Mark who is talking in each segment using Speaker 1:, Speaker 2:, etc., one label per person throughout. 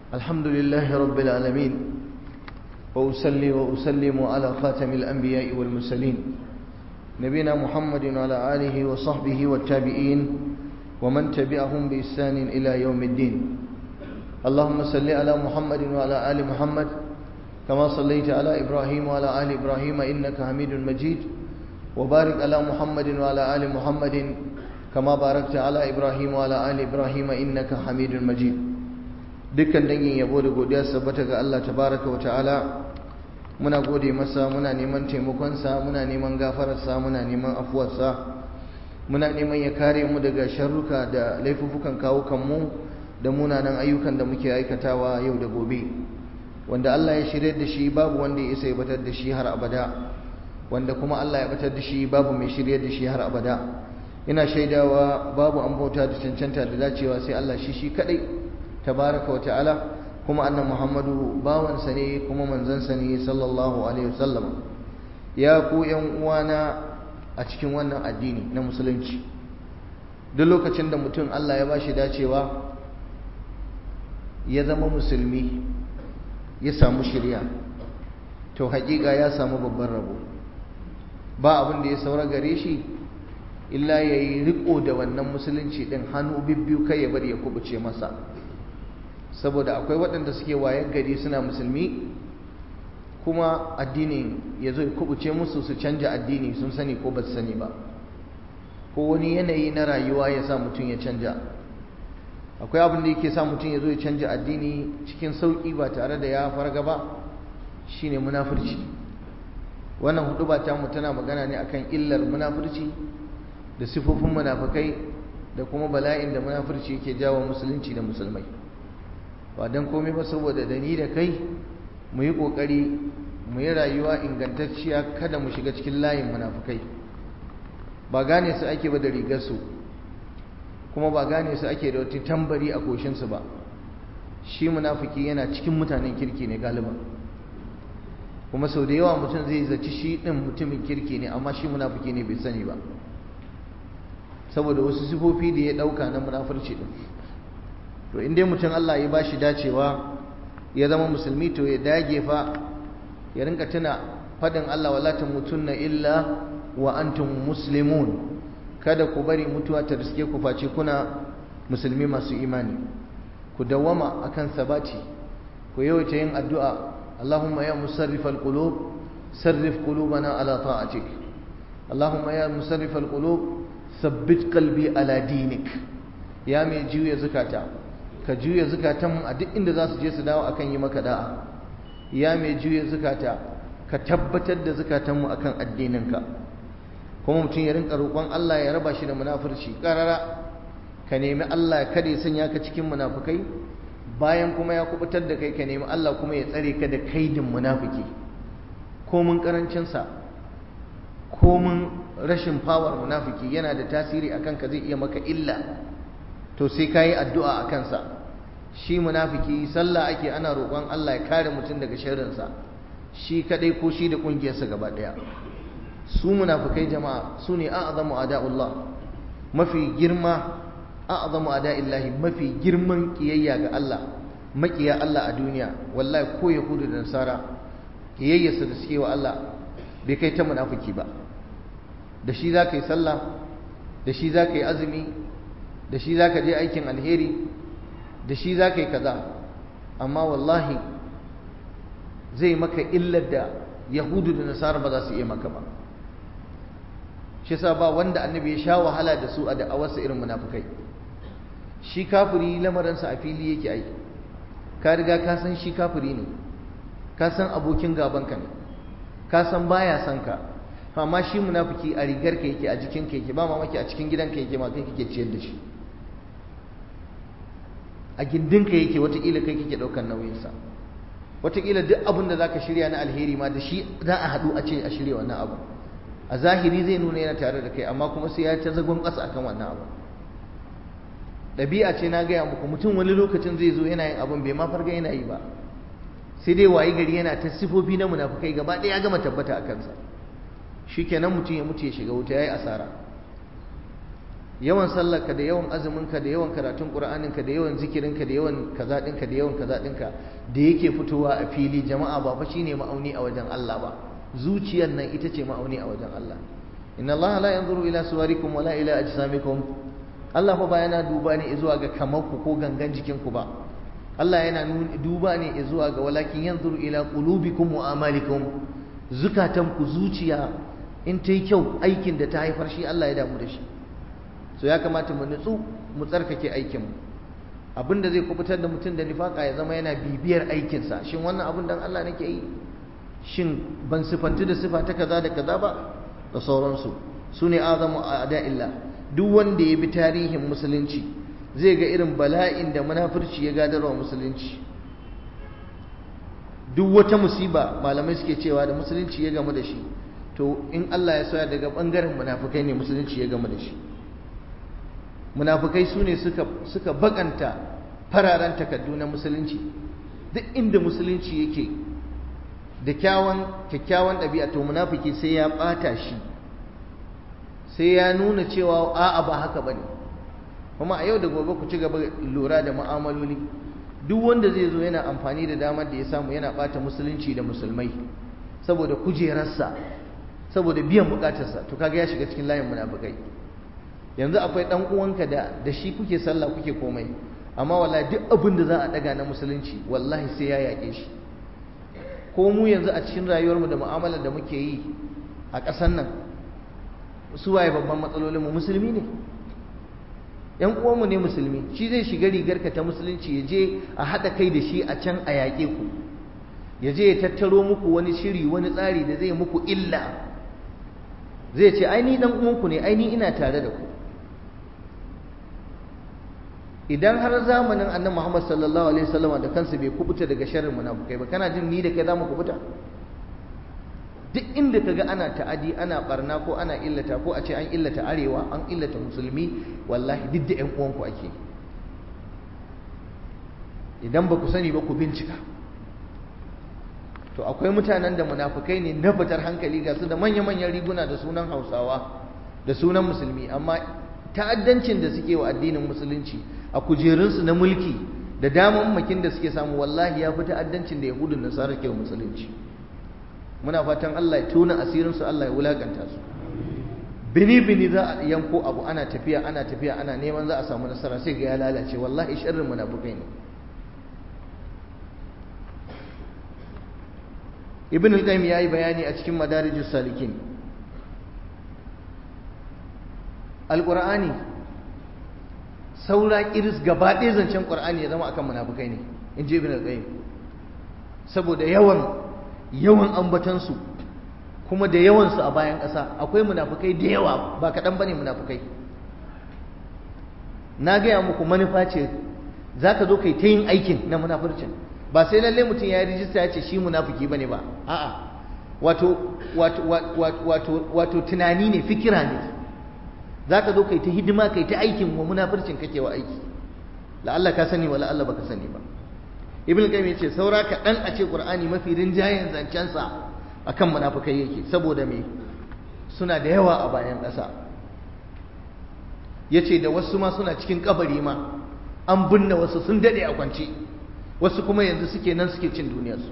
Speaker 1: الحمد لله رب العالمين وأصلي وأسلم على خاتم الأنبياء والمرسلين نبينا محمد وعلى آله وصحبه والتابعين ومن تبعهم بإحسان إلى يوم الدين اللهم صل على محمد وعلى آل محمد كما صليت على إبراهيم وعلى آل إبراهيم إنك حميد مجيد وبارك على محمد وعلى آل محمد كما باركت على إبراهيم وعلى آل إبراهيم إنك حميد مجيد dukkan dangin yabo da godiya sabbata ga Allah tabaraka wa ta'ala muna gode masa muna neman taimakonsa muna neman gafararsa muna neman afuwarsa muna neman ya kare mu daga sharruka da laifukan kawukanmu da munanan ayyukan da muke aikatawa yau da gobe wanda Allah ya shirye da shi babu wanda ya isa ya batar da shi har abada wanda kuma Allah ya batar da shi babu mai shirye da shi har abada ina shaidawa babu an bauta da cancanta da dacewa sai Allah shi kadai tabaraka wa ta'ala kuma annan Muhammadu bawansa ne kuma manzansa ne sallallahu alaihi wasallam ya ku yan uwana a cikin wannan addini na musulunci duk lokacin da mutum Allah ya bashi dacewa ya zama musulmi ya samu shiriya to haƙiƙa ya samu babban rabo ba abin da ya saura gare shi illa yayi riko da wannan musulunci din hannu bibbiyu kai ya bari ya kubuce masa saboda akwai waɗanda suke wayan gari suna musulmi kuma addinin ya zo ya kubuce musu su canja addini sun sani ko ba su sani ba ko wani yanayi na rayuwa ya sa mutum ya canja akwai abin da yake sa mutum ya zo ya canja addini cikin sauƙi ba tare da ya farga ba shine munafurci wannan huduba ta mu tana magana ne akan illar munafurci da sifofin munafikai da kuma bala'in da munafurci yake jawo musulunci da musulmai ba don komai ba saboda da ni da kai mu yi ƙoƙari mu yi rayuwa ingantacciya kada mu shiga cikin layin munafukai ba gane su ake ba da rigarsu kuma ba gane su ake da wata tambari a koshinsu ba shi munafuki yana cikin mutanen kirki ne galiban kuma sau da yawa mutum zai zaci shi ɗin mutumin kirki ne amma shi munafuki ne bai sani ba saboda wasu sifofi da ya ɗauka na munafurci ɗin to in dai mutum Allah ya bashi dacewa ya zama musulmi to ya dage fa ya rinka tuna fadin Allah wala tamutunna illa wa antum muslimun kada ku bari mutuwa ta riske ku face kuna musulmi masu imani ku dawama akan sabati ku yawaita yin addu'a Allahumma ya musarrifal qulub sarrif qulubana ala ta'atik Allahumma ya musarrifal qulub thabbit qalbi ala dinik ya mai juya zakata ka juya zukatanmu a duk inda za su je su dawo akan yi maka da'a ya mai juya zukata ka tabbatar da zukatanmu akan addininka kuma mutum ya rinka roƙon Allah ya raba shi da munafurci karara ka nemi Allah kada ya sanya ka cikin munafukai bayan kuma ya kubutar da kai ka nemi Allah kuma ya tsare ka da kaidin munafiki ko mun karancin sa ko mun rashin power munafiki yana da tasiri akan ka zai iya maka illa to sai ka yi addu'a a kansa shi munafiki sallah ake ana roƙon Allah ya kare mutum daga sharrinsa shi kadai ko shi da ƙungiyarsa gaba ɗaya su munafikai jama'a su ne a'azamu ada'ullah mafi girma a'azamu ada'illahi mafi girman kiyayya ga Allah makiya Allah a duniya wallahi ko yahudu da nasara kiyayyarsa da suke wa Allah bai kai ta munafiki ba da shi za ka yi sallah da shi za ka yi azumi da shi za ka je aikin alheri da shi za ka yi kaza amma wallahi zai maka illar da yahudu da nasara ba za su iya maka ba shi sa ba wanda annabi ya sha wahala da su a da'awarsa irin munafukai shi kafiri lamarinsa a fili yake aiki ka riga ka san shi kafiri ne ka san abokin gabanka ne ka san baya son ka amma shi munafiki a rigarka yake a jikinka yake ba mamaki a cikin gidanka yake ma kai kake ciyar da shi a gindinka yake watakila kai kake ɗaukar nauyinsa watakila duk abin da za ka shirya na alheri ma da shi za a haɗu a ce a shirya wannan abu a zahiri zai nuna yana tare da kai amma kuma sai ya ta zagon ƙasa akan wannan abu ɗabi'a ce na gaya muku mutum wani lokacin zai zo yana yin abin bai ma farga yana yi ba sai dai wayi gari yana ta sifofi na munafukai gaba ɗaya ya gama tabbata a kansa shikenan mutum ya mutu ya shiga wuta ya yi asara yawan sallarka da yawan azuminka da yawan karatun qur'aninka da yawan zikirinka da yawan kaza dinka da yawan kaza dinka da yake fitowa a fili jama'a ba fa shine ma'auni a wajen Allah ba, zuciyar nan ita ce ma'auni a wajen Allah. inna Allah la yanzuru ila suwarikum wala ila ajsamikum, Allah fa ba yana duba ne zuwa ga kamarku ko gangan jikinku ba, Allah yana duba ne zuwa ga walakin yanzuru ila qulubikum wa amalikum, zukatanku zuciya in ta yi kyau aikin da ta haifar shi Allah ya damu da shi. So ya kamata mu nutsu mu tsarkake aikinmu. Abinda zai kubutar da mutum da nifaka ya zama yana bibiyar aikinsa, shin wannan abin dan Allah nake yi, shin ban sifantu da sifa ta kaza da kaza ba, da sauransu. Su ne azamu a'da'illah. Duk wanda ya bi tarihin musulunci zai ga irin bala'in da munafurci ya gadarwa musulunci. Duk wata musiba malamai suke cewa da musulunci ya gamu da shi, to in Allah ya soya daga bangaren munafukai ne musulunci ya gamu da shi. Munafukai su ne suka bakanta fararen takaddu na musulunci. Duk inda musulunci yake da kyakkyawan ɗabi'a, to munafiki sai ya ɓata shi, sai ya nuna cewa a'a ba haka bane. Kuma a yau da gobe ku ci gaba lura da mu'amaloli, duk wanda zai zo yana amfani da damar da ya samu yana ɓata musulunci da musulmai saboda kujerarsa, saboda biyan bukatarsa, to kaga ya shiga cikin layin munafikai. Yanzu akwai dan uwanka da shi kuke sallah kuke komai, amma wallahi duk abin da za a daga na musulunci wallahi sai ya yake shi. Ko mu yanzu a cikin rayuwarmu da mu'amalar da muke yi a ƙasar nan, su waye babban matsalolin mu? Musulmi ne, yan uwanmu ne musulmi. Shi zai shiga rigarka ta musulunci ya je a haɗa kai da shi a can a yaƙe ku, ya je ya tattaro muku wani shiri wani tsari da zai muku illa, zai ce ai ni dan uwanku ne, ai ni ina tare da ku. Idan har zamanin annabi Muhammad sallallahu alaihi wasallam da kansa bai kubuta daga sharrin munafukai ba, kana jin ni da kai zamu kubuta? Duk inda kaga ana ta'adi, ana barna ko ana illata, ko a ce an illata arewa, an illata musulmi, wallahi duk da ƴan uwanku ake. Idan ba ku sani ba ku bincika. To akwai mutanen da munafukai ne na fitar hankali, ga su da manya-manyan riguna da sunan Hausawa da sunan musulmi, amma ta'addancin da suke wa addinin musulunci a kujerunsu na mulki da damammakin da suke samu, wallahi ya fi ta'addancin da Yahudun Nasara ke wa musulunci. Muna fatan Allah ya tona asirinsu, Allah ya wulakanta su. Bini za a yanko abu, ana tafiya ana neman za a samu nasara, sai ga ya lalace. Wallahi sharrin munafukai ne. Ibn al-Qayyim yayi bayani a cikin Madarijus Salikin. Al-Qur'ani saura kiris gaba ɗaya zancen Qur'ani ya zama akan munafukai ne, in ji Ibn al-Qayyim. Saboda yawan ambatansu kuma da yawansu a bayan ƙasa, akwai munafukai da yawa, ba kaɗan bane munafukai. Na gaya muku manufa ce, za ka zo kai ta yin aikin na munafurcin, ba sai lalle mutum ya yi rijista ya ce shi munafiki bane ba, a'a, wato tunani ne, fikira ne. Za ka zo kai ta hidima, kai ta aikin wa munafurcin kake wa aiki, la'alla ka sani wa la'alla baka sani ba. Ibn Qayyim yace saura kaɗan a ce Qur'ani mafi rinjayen zancensa akan munafikai yake, saboda me? Suna da yawa a bayan ƙasa. Yace da wasu ma suna cikin kabari ma, an binne wasu sun dade a kwance, wasu kuma yanzu suke nan suke cin duniyarsu.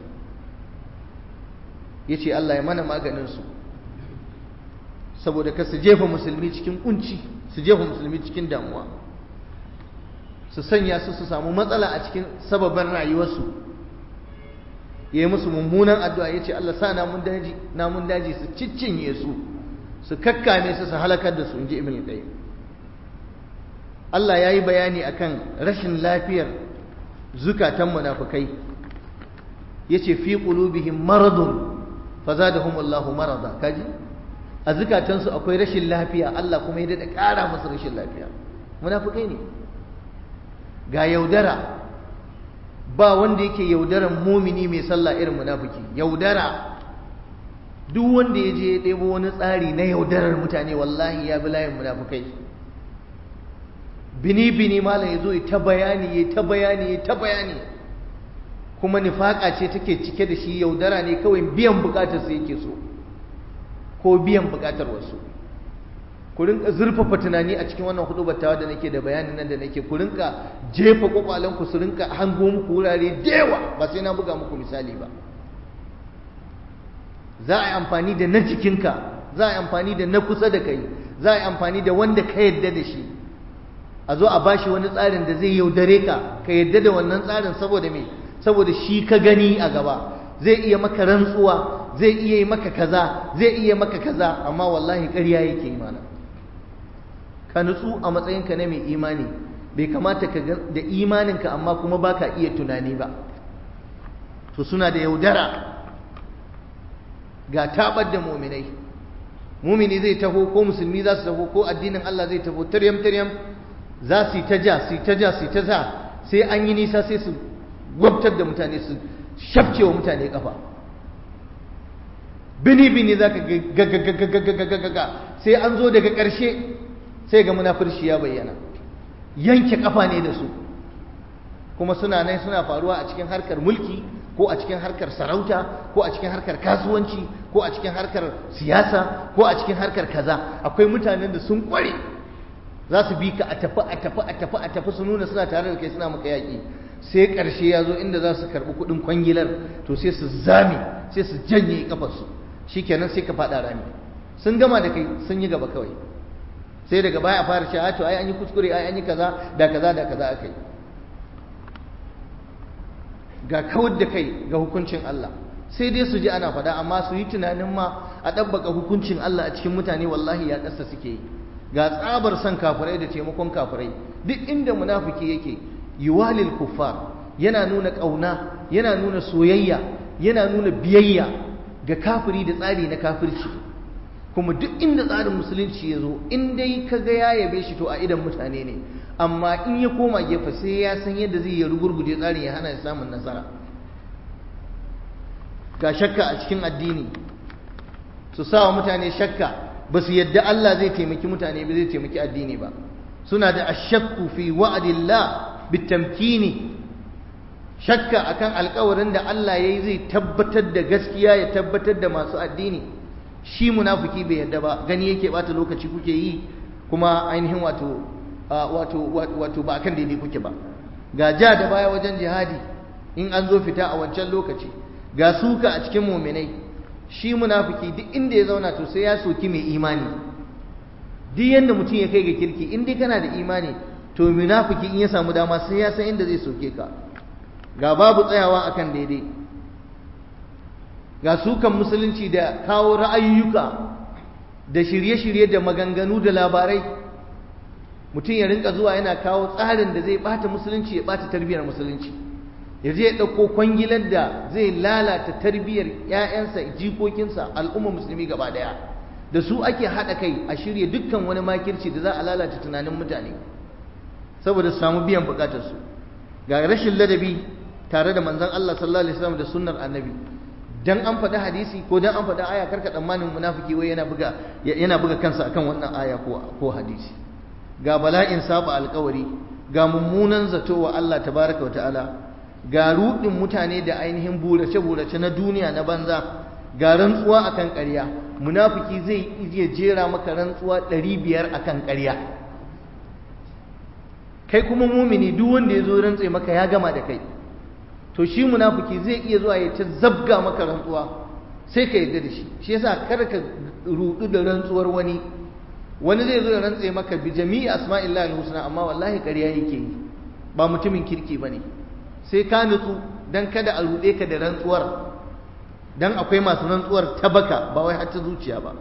Speaker 1: Yace Allah ya mana maganin su, saboda ka su jefa musulmi cikin kunci, su jefa musulmi cikin damuwa, su sanya su samu matsala a cikin sababin rayuwarsu. Ya yi musu mummunan addu'a, ya ce Allah sa namun daji su ciccinye su kakkame su halakar da su, in ji Ibn al-Qayyim. Allah ya yi bayani akan rashin lafiyar zukatan munafukai, ya ce fi qulubihim maradun fazadahum Allahu marada. Kaji, a zukatansu akwai rashin lafiya, Allah kuma ya daɗa ƙara musu rashin lafiya. Munafukai ne. Ga yaudara, ba wanda yake yaudaran mumini mai sallah irin munafiki. Yaudara, duk wanda ya je ya ɗebo wani tsari na yaudarar mutane, wallahi ya bi layin munafukai. Bini malam ya zo ya ta bayani, kuma nifaka ce take cike da shi. Yaudara ne kawai, biyan bukatar sa yake so, ko biyan bukatar wasu. ku rinka zurfafa tunani a cikin wannan hudubar tawa da nake da bayanin nan da nake, ku rinka jefa kwakwalanku su rinka hango muku wurare da yawa, ba sai na buga muku misali ba. za a yi amfani da na jikinka, za a yi amfani da na kusa da kai, za a yi amfani da wanda ka yadda da shi, a zo a bashi wani tsarin da zai yaudare ka yadda da wannan tsarin. Saboda me? Saboda shi ka gani a gaba, zai iya maka rantsuwa, zai iya yi maka kaza, zai iya maka kaza, amma wallahi ƙarya yake yi mana. Ka nutsu a matsayinka na mai imani, bai kamata ka da imaninka amma kuma baka iya tunani ba. To suna da yaudara, ga tabar da muminai. Mumini zai taho, ko musulmi za su taho, ko addinin Allah zai taho tiryam tiryam, za su yi ta ja, su yi ta ja, su yi ta ja, sai an yi nisa sai su gwabtar da mutane, su shafce wa mutane kafa. Bini bini za ka ga sai an zo daga ƙarshe sai ga munafurci ya bayyana, yanke kafa ne da su. Kuma suna nan suna faruwa a cikin harkar mulki, ko a cikin harkar sarauta, ko a cikin harkar kasuwanci, ko a cikin harkar siyasa, ko a cikin harkar kaza. Akwai mutanen da sun kware, za su bi ka a tafi su nuna suna tare da kai, suna maka yaƙi. Sai ƙarshe ya zo inda za su karɓi kuɗin kwangilar, to sai su zame, sai su janye kafarsu, shikenan sai ka faɗa rami. Sun gama da kai, sun yi gaba kawai. Sai daga baya a fara cewa to ai an yi kuskure, ai an yi kaza da kaza da kaza akai. Ga kawar da kai ga hukuncin Allah, sai dai su ji ana faɗa, amma su yi tunanin ma a ɗabbaka hukuncin Allah a cikin mutane, wallahi ya ƙasa suke yi. Ga tsabar son kafirai da taimakon kafirai. Duk inda munafiki yake, yuwalil kuffar, yana nuna ƙauna, yana nuna soyayya, yana nuna biyayya ga kafiri da tsari na kafirci. Kuma duk inda tsarin musulunci ya zo, in dai ka ga ya yabe shi, to a idan mutane ne. Amma in ya koma gefe, sai ya san yadda zai yi rugurguje tsarin ya hana ya samun nasara. Ga shakka a cikin addini, su sa wa mutane shakka, ba su yadda Allah zai taimaki mutane ba, zai taimaki addini ba. Suna da ashakku fi wa'adillah bitamkini, shakka akan alƙawarin da Allah yayi zai tabbatar da gaskiya, ya tabbatar da masu addini. Shi munafiki bai yadda ba, gani yake bata lokaci kuke yi, kuma ainihin wato ba akan daidai kuke ba. Ga ja da baya wajen jihadi in an zo fita a wancan lokaci, ga suka a cikin muminai. Shi munafiki duk inda ya zauna to sai ya soki mai imani. Duk yanda mutum ya kai ga kirki, in dai kana da imani, to munafiki in ya samu dama sai ya san inda zai soke ka. Ga babu tsayawa akan daidai, ga sukan musulunci da kawo ra'ayoyuka da shirye-shirye da maganganu da labarai. Mutum ya rinka zuwa yana kawo tsarin da zai bata musulunci, ya bata tarbiyyar musulunci, ya je ya ɗauko kwangilar da zai lalata tarbiyyar 'ya'yansa, jikokinsa, al'umma musulmi gaba ɗaya. Da su ake haɗa kai a shirya dukkan wani makirci da za a lalata tunanin mutane saboda su samu biyan bukatarsu. Ga rashin ladabi tare da manzon Allah sallallahu alaihi wasallam da sunnar annabi. Dan an faɗi hadisi ko dan an faɗi aya, karka tsammanin munafiki wai yana buga kansa akan wannan aya ko hadisi. Ga bala'in saba alƙawari, ga mummunan zato wa Allah tabaraka wa ta'ala, ga rudin mutane da ainihin burace-burace na duniya na banza, ga rantsuwa akan ƙarya. Munafiki zai iya jera maka rantsuwa 500 akan ƙarya. Kai kuma mumini duk wanda ya zo rantse maka ya gama da kai. To shi munafiki zai iya zuwa ya ta zabga maka rantsuwa sai ka yarda da shi. Shi yasa kar ka rudu da rantsuwar wani. Wani zai zo ya rantse maka bi jami'i asma'illahi al-husna, amma wallahi ƙarya yake yi, ba mutumin kirki bane. Sai ka nutsu dan kada a rude ka da rantsuwar, dan akwai masu rantsuwar ta baka ba wai har ta zuciya ba.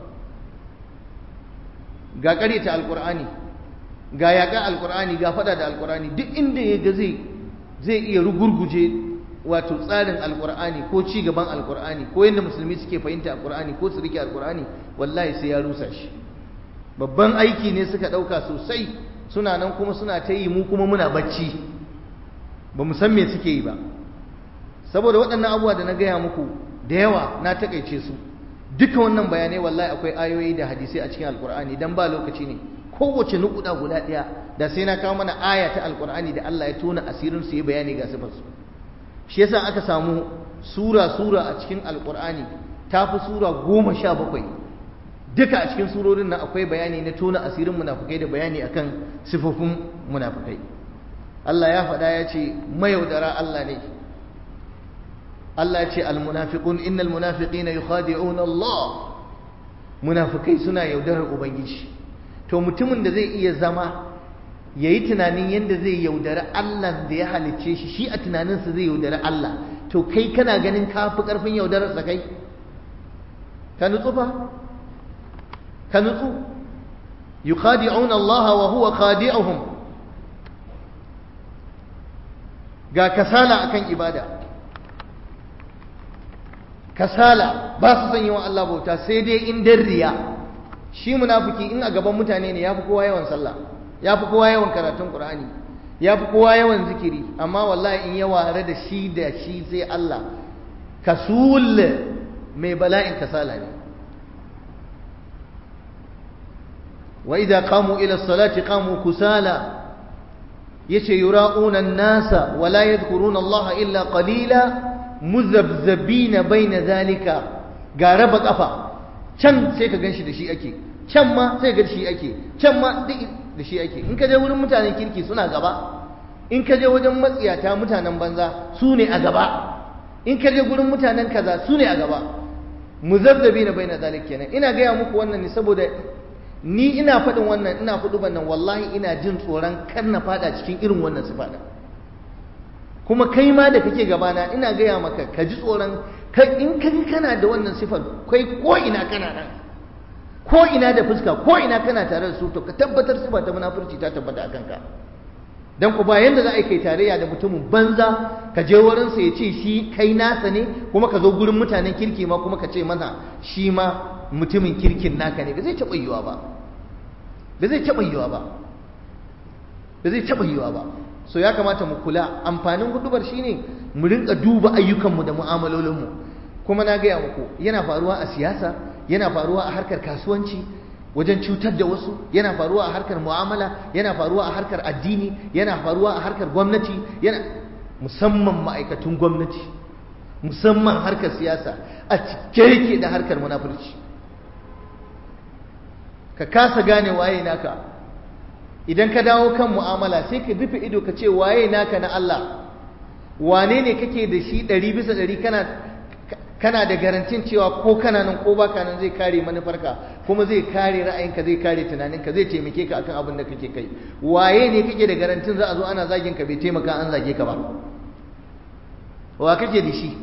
Speaker 1: Ga ƙaryata alqur'ani, ga yaƙa alqur'ani, ga fada da alqur'ani. Duk inda ya ga zai iya rugurguje wato tsarin alqur'ani ko ci gaban alqur'ani ko yadda musulmi suke fahimta alqur'ani ko su rike alqur'ani, wallahi sai ya rusa shi. Babban aiki ne suka ɗauka sosai, suna nan kuma suna ta yi, mu kuma muna bacci ba mu san me suke yi ba. Saboda waɗannan abubuwa da na gaya muku da yawa na takaice su. Duka wannan bayanai wallahi akwai ayoyi da hadisai a cikin alqur'ani, dan ba lokaci ne. Kowace nukuda guda ɗaya da sai na kawo mana aya ta alqur'ani da Allah ya tona asirin su, yi bayani ga sifar su. Shi yasa aka samu sura a cikin alqur'ani ta fi sura 17 duka a cikin surorin nan akwai bayani na tona asirin munafikai da bayani akan sifofin munafikai. Allah ya faɗa ya ce mayaudara Allah ne. Allah ya ce almunafiqun innal munafiqina yukhadi'una Allah. Munafikai suna yaudarar ubangiji. To mutumin da zai iya zama yayi tunanin yanda zai yaudari Allah da ya halicce shi a tunaninsa zai yaudari Allah, to kai kana ganin ka fi karfin yaudarar sa kai? Ka nutsu fa? Ka nutsu. Yukhadi'una Allah wa huwa khadi'uhum. Ga kasala akan ibada, kasala ba su son yi wa Allah bauta sai dai in dan riya. Shi munafiki in a gaban mutane ne yafi kowa yawan sallah, yafi kowa yawan karatun Qur'ani, yafi kowa yawan zikiri, amma wallahi in ya ware da shi sai Allah, kasul mai bala'in kasala ne. wa idza qamu ila as-salati qamu kusala, yace yura'una an-nasa wa la yadhkuruna Allah illa qalila muzabzabina baina zalika. Ga raba kafa, can sai ka ganshi da shi ake, can ma sai ga shi ake, can ma da shi ake. In ka je wurin mutanen kirki suna gaba, in ka je wajen matsiyata mutanen banza su ne a gaba, in ka je gurin mutanen kaza su ne a gaba. Muzabzabina baina zalika kenan. Ina gaya muku wannan ne saboda ni ina faɗin wannan, ina faɗi wannan, wallahi ina jin tsoron kar na faɗa cikin irin wannan sifa ɗin. Kuma kai ma da kake gabana ina gaya maka ka ji tsoron, in kana da wannan sifar, kai ko ina kana nan, ko ina da fuska, ko ina kana tare da su, to ka tabbatar sifa ta munafurci ta tabbata a kanka. Dan ku ba yanda za a yi kai tarayya da mutumin banza ka je wurinsa ya ce shi kai nasa ne, kuma ka zo gurin mutanen kirki ma kuma ka ce mana shi ma mutumin kirkin naka ne. Ba zai taɓa yiwa ba, ba zai taɓa yiwa ba, ba zai taɓa yiwa ba. So ya kamata mu kula. Amfanin hudubar shine mu rinka duba ayyukanmu da mu'amalolinmu. Kuma na gaya muku yana faruwa a siyasa, yana faruwa a harkar kasuwanci wajen cutar da wasu, yana faruwa a harkar mu'amala, yana faruwa a harkar addini, yana faruwa a harkar gwamnati, musamman ma'aikatun gwamnati, musamman harkar siyasa a cike yake da harkar munafurci. Ka kasa gane waye naka. Idan ka dawo kan mu'amala sai ka rufe ido ka ce waye naka na Allah, wane ne kake da shi 100% kana da garantin cewa ko kana nan ko baka nan zai kare manufarka, kuma zai kare ra'ayinka, zai kare tunaninka, zai taimake ka akan abin da kake kai. Waye ne kake da garantin za a zo ana zagin ka bai taimaka an zage ka ba? Wa kake da shi?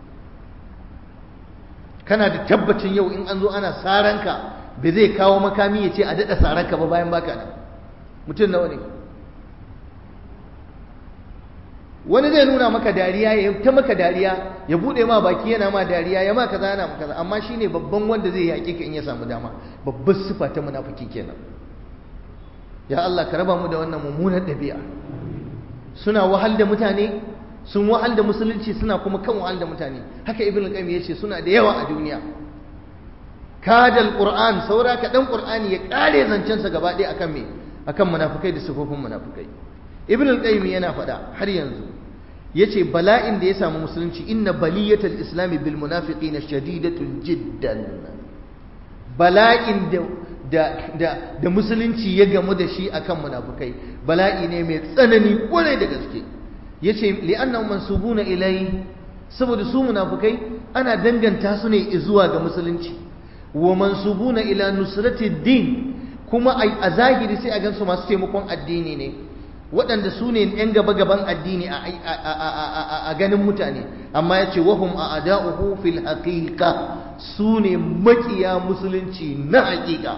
Speaker 1: Kana da tabbacin yau in an zo ana saranka bai zai kawo makami ya ce a daɗa saranka ba bayan baka nan? Mutum nawa ne? Wani zai nuna maka dariya, ya ta maka dariya, ya bude ma baki yana ma dariya, ya ma kaza yana maka kaza, amma shine babban wanda zai yaƙe ka in ya samu dama. Babbar sifa ta munafiki kenan. Ya Allah ka raba mu da wannan mummunar ɗabi'a. Suna wahal da mutane, sun wahal da musulunci, suna kuma kan wahal da mutane. Haka Ibn Qayyim yace suna da yawa a duniya. Kadal Qur'an, saura ka dan Qur'ani ya kare zancensa gaba ɗaya akan me? Akan munafikai da sifofin munafikai. Ibn al-Qayyim yana faɗa har yanzu, yace bala'in da ya samu musulunci, inna baliyatal islami bil munafiqina shadidatun jiddan. Bala'in da musulunci ya gamu da shi akan munafikai bala'i ne mai tsanani kwarai da gaske. Yace li'annahum mansubuna ilai, saboda su munafikai ana danganta su ne zuwa ga musulunci, wa mansubuna ila nusrati din, kuma a zahiri sai a gansu masu taimakon addini ne, waɗanda su ne ‘yan gaba-gaban addini a ganin mutane, amma ya ce wahum a ada'uhu fil haƙiƙa, su ne maƙiya musulunci na haƙiƙa.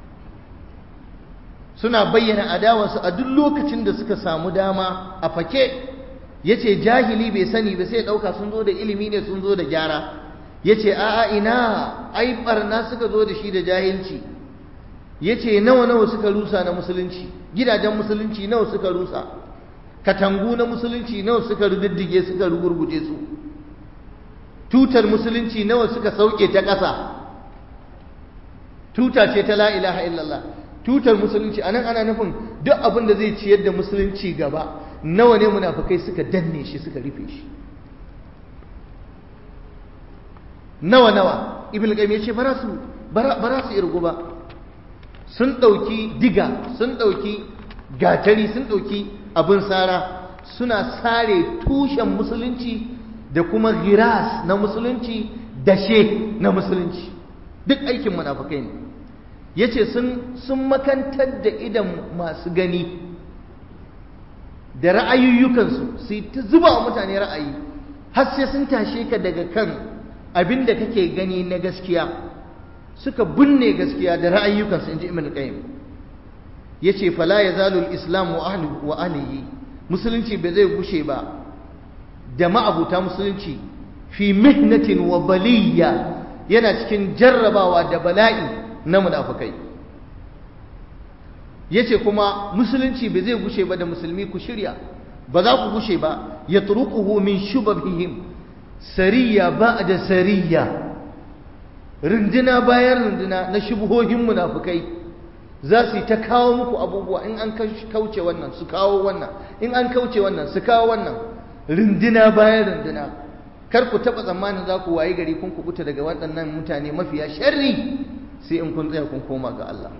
Speaker 1: Suna bayyana adawarsu a duk lokacin da suka samu dama a fake. Ya ce jahili bai sani ba sai ɗauka sun zo da ilimi ne, sun zo da gyara. Ya ce a'a ina, ai ɓarna suka zo da shi da jahilci. Ya ce nawa suka rusa na musulunci, gidajen musulunci nawa suka rusa, katangu na musulunci nawa suka rududdige, suka rugurguje su, tutar musulunci nawa suka sauke ta ƙasa. Tuta ce ta la ilaha illallah, tutar musulunci anan ana nufin duk abin da zai ciyar da musulunci gaba, nawa ne munafikai suka danne shi, suka rufe shi. Nawa Ibn Qayyim ya ce ba ba su irgu ba. Sun ɗauki diga, sun ɗauki gatari, sun ɗauki abin sara, suna sare tushen musulunci da kuma giras na musulunci, dashe na musulunci. Duk aikin munafukai ne. Yace sun makantar da idan masu gani da ra'ayoyukansu, su ta zuba wa mutane ra'ayi har sai sun tashe ka daga kan abin da kake gani na gaskiya, suka binne gaskiya da ra'ayoyukansu, inji Ibn Qayyim. Yace fala yazalu al-islam wa ahlihi, musulunci bai zai gushe ba da ma'abuta musulunci fi mihnatin wa baliyya, yana cikin jarrabawa da bala'i na munafikai. Yace kuma musulunci bai zai gushe ba da musulmi, ku shirya, ba za ku gushe ba. Yatruquhu min shubahihim sariya ba'da sariya, runduna bayan runduna na shubuhohin munafikai za su yi ta kawo muku abubuwa. In an kauce wannan su kawo wannan, in an kauce wannan su kawo wannan, runduna bayan runduna. Kar ku taɓa tsammanin za ku wayi gari kun kubuta daga waɗannan mutane mafiya sharri sai in kun tsaya kun koma ga Allah.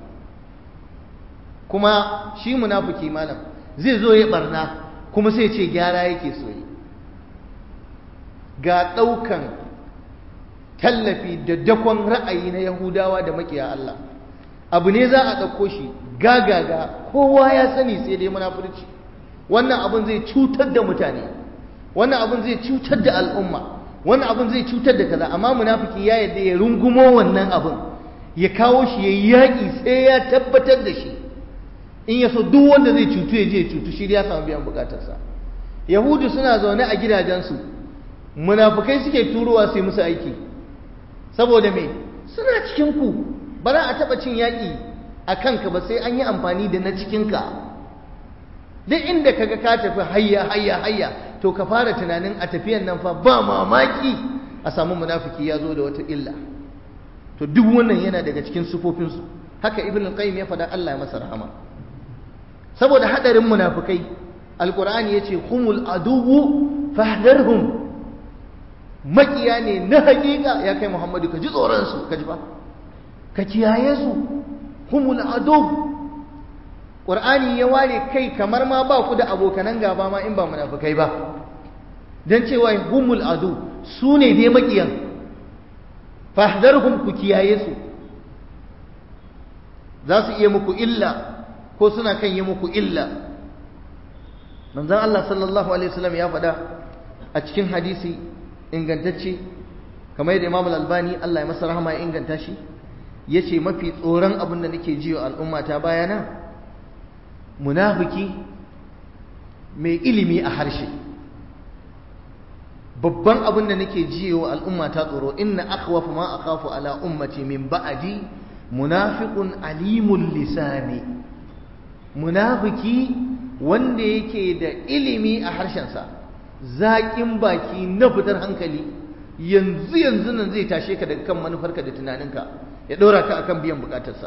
Speaker 1: Kuma shi munafiki malam zai zo ya barna kuma sai ce gyara yake so yi. Ga ɗaukan tallafi da dakon ra'ayi na Yahudawa da makiya Allah, abu ne za a ɗauko shi gagaga, kowa ya sani sai dai munafurci. Wannan abun zai cutar da mutane, wannan abun zai cutar da al'umma, wannan abun zai cutar da kaza, amma munafiki ya yarda ya rungumo wannan abun, ya kawo shi ya yaƙi sai ya tabbatar da shi. In ya so duk wanda zai cutu ya je ya cutu, shi ya samu biyan bukatarsa. Yahudu suna zaune a gidajensu, munafukai suke turowa su yi musu aiki. Saboda me? Suna cikin ku, ba za a taɓa cin yaƙi a kanka ba sai an yi amfani da na cikinka. Duk inda kaga ka tafi hayya to ka fara tunanin a tafiyan nan fa ba mamaki a samu munafiki ya zo da wata illa. To duk wannan yana daga cikin sufofinsu. Haka Ibn al-Qayyim ya faɗa, Allah ya masa rahama. Saboda hadarin munafikai, Alqur'ani yace humul aduwwu fahdharhum, makiya ne na hakika. Ya kai Muhammadu ka ji tsoron su, ka ji ba, ka kiyaye su. Humul aduwwu, Qur'ani ya ware kai kamar ma ba ku da abokanan gaba ma in ba munafikai ba, dan cewa humul adu, su ne dai makiyan. Fahdharhum, ku kiyaye su, za su iya muku illa ko suna kan yi muku illa. Manzon Allah sallallahu alaihi wasallam ya faɗa a cikin hadisi ingantacce, kamar yadda Imam Al-Albani Allah ya masa rahama ya inganta shi, yace mafi tsoron abin da nake ji wa al'umma ta bayana munafiki mai ilimi a harshe. Babban abin da nake ji wa al'umma ta tsoro, inna akhwafu ma akhafu ala ummati min ba'di munafiqun alimul lisani. Munafiki wanda yake da ilimi a harshensa, zaƙin baki na fitar hankali, yanzu nan zai tashe ka daga kan manufarka da tunaninka, ya ɗora ka akan biyan bukatarsa.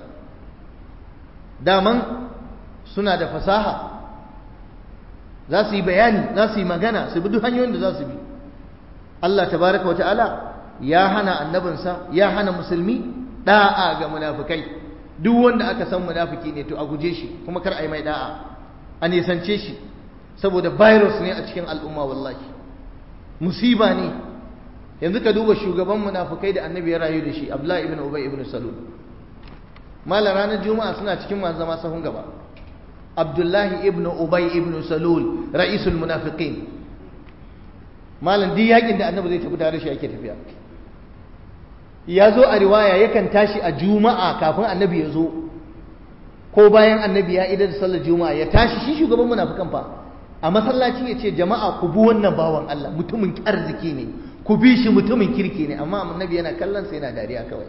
Speaker 1: Daman suna da fasaha, za su yi bayani, za su yi magana, su bi duk hanyoyin da za su bi. Allah tabaraka wa ta'ala ya hana annabinsa, ya hana musulmi da'a ga munafikai. Duk wanda aka san munafiki ne to a guje shi, kuma kar a yi mai da'a, a nisance shi, saboda virus ne a cikin al'umma. Wallahi musiba ne. Yanzu ka duba shugaban munafikai da annabi ya rayu da shi, Abdullahi ibn Ubay ibn Salul. Malam ranar Juma'a suna cikin masu zama sahun gaba. Abdullahi ibn Ubay ibn Salul, ra'isul munafiqin. Malam duk yakin da annabi zai tafi tare shi yake tafiya. Ya zo a riwaya yakan tashi a Juma'a kafin annabi ya zo, ko bayan annabi ya idar da sallar Juma'a ya tashi, shi shugaban munafikan fa, a masallaci ya ce jama'a ku bi wannan bawan Allah, mutumin arziki ne, ku bi shi, mutumin kirki ne. Amma annabi yana kallon sa yana dariya kawai.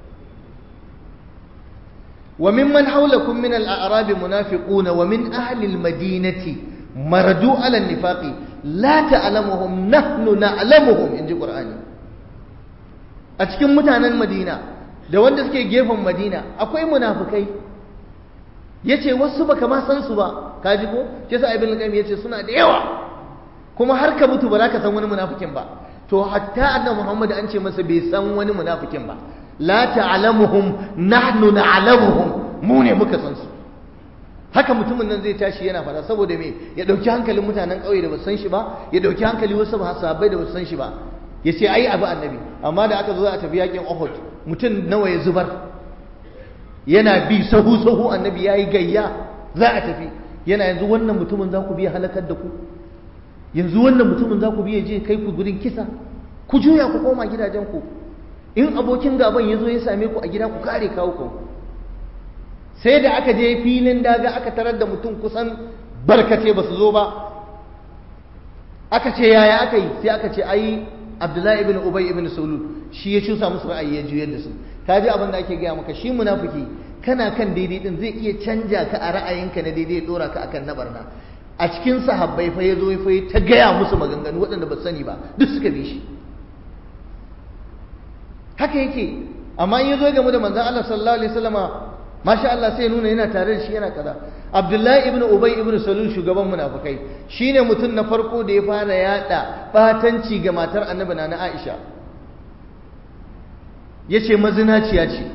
Speaker 1: wa mimman hawlakum min al-a'rab munafiquna wa min ahli al-madinati maradu ala an-nifaqi la ta'lamuhum nahnu na'lamuhum, inji Qur'ani. A cikin mutanen Madina da wanda suke gefen Madina akwai munafikai. Yace wasu baka ma san su ba, kaji ko? Ke sa Ibn Qayyim yace suna da yawa, kuma har ka mutu ba za ka san wani munafikin ba. To hatta annabi Muhammad an ce masa bai san wani munafikin ba, la ta'lamuhum nahnu na'lamuhum, mu ne muka san su. Haka mutumin nan zai tashi yana fada saboda me ya dauki hankalin mutanen kauye da ba san shi ba, ya dauki hankali wasu sahabbai da ba san shi ba, ya ce ai abu annabi. Amma da aka zo a tafi yakin Uhud, mutum nawa ya zubar, yana bi sahu sahu, annabi yayi gayya za a tafi, yana yanzu wannan mutumin za ku biya halakar da ku, yanzu wannan mutumin za ku biya je kai ku gurin kisa, ku juya ku koma gidajen ku, in abokin gaban ya zo ya same ku a gida ku kare kawo ku. Sai da aka je filin daga aka tarar da mutum kusan barkate ba su zo ba, aka ce yaya aka yi, sai aka ce ai Abdullahi ibn Ubay ibn Salul shi ya cusa musu ra'ayi ya juyar da su. Ka ji abin da ake gaya maka, shi munafiki kana kan daidai din zai iya canja ka a ra'ayinka na daidai ya dora ka akan na barna. A cikin sahabbai fa ya zo fa ta gaya musu maganganu waɗanda ba sani ba, duk suka bi shi. Haka yake, amma in ya zo game da manzon Allah sallallahu alaihi wasallama, masha Allah sai nuna yana tare da shi yana kaza. Abdullahi ibn Ubay ibn Salul shugaban munafikai shine mutum na farko da ya fara yada batanci ga matar Annabi na Aisha. Yace mazinaciya ce.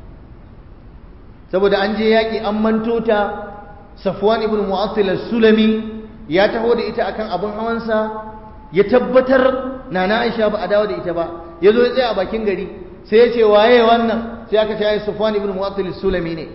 Speaker 1: Saboda an je yaki an manto ta, Safwan ibn Mu'attil as-Sulami ya taho da ita akan abun hawansa, ya tabbatar na Aisha ba a dawo da ita ba. Yazo ya tsaya a bakin gari, sai ya ce waye wannan? Sai aka ce ai Safwan ibn Mu'attil as-Sulami ne.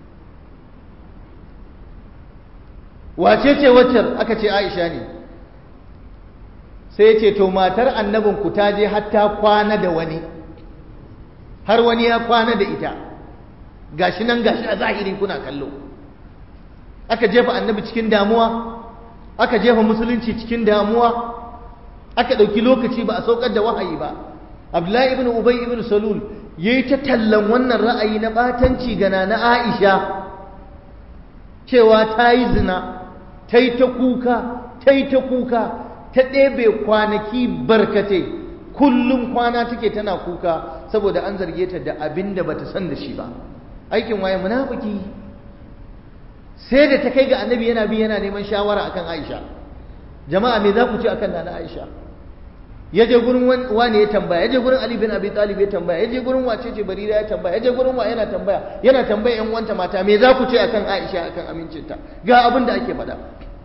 Speaker 1: Wace ce waccar? Aka ce Aisha ne. Sai ya ce to matar annabinku ta je har ta kwana da wani, har wani ya kwana da ita, gashi nan gashi a zahiri kuna kallo. Aka jefa annabi cikin damuwa, aka jefa musulunci cikin damuwa, aka ɗauki lokaci ba a saukar da wahayi ba. Abdullahi ibn Ubay ibn Salul yayi ta tallan wannan ra'ayi na batanci ga na Aisha, cewa ta yi zina, ta yi ta kuka, ta ɗebe kwanaki barkate, kullum kwana take tana kuka saboda an zarge ta da abin da bata san da shi ba. Aikin waye? Munafiki. Sai da ta kai ga annabi yana neman shawara akan Aisha. Jama'a me za ku ce akan nana Aisha? Ya je gurin wani ya tambaya, ya je gurin Ali bin Abi Talib ya tambaya, ya je gurin wace ce Barira ya tambaya, ya je gurin wa yana tambaya ƴan uwanta mata, me za ku ce akan Aisha, akan amincinta? Ga abin da ake faɗa.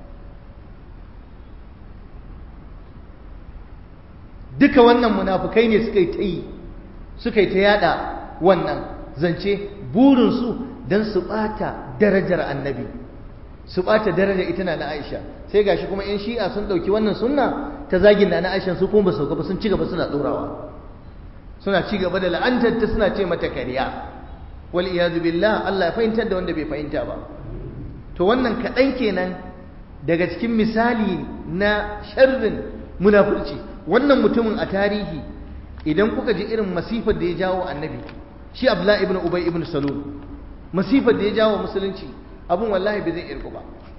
Speaker 1: Duka wannan munafukai ne suka yi ta yada wannan zance, burinsu don su ɓata darajar annabi, su ɓata darajar ita na Aisha. Sai gashi kuma 'yan shi'a sun ɗauki wannan sunna ta zagin na Aisha, su kuma ba su gaba, sun ci gaba suna ɗorawa, suna ci gaba da la'antar ta, suna ce mata kariya. Wal iyazu billah, Allah ya fahimtar da wanda bai fahimta ba. To wannan kaɗan kenan daga cikin misali na sharrin munafurci. Wannan mutumin a tarihi, idan kuka ji irin masifar da ya jawo annabi, shi Abdullahi ibn Ubay ibn Salul, masifar da ya jawo musulunci, abun wallahi bai zai irku ba.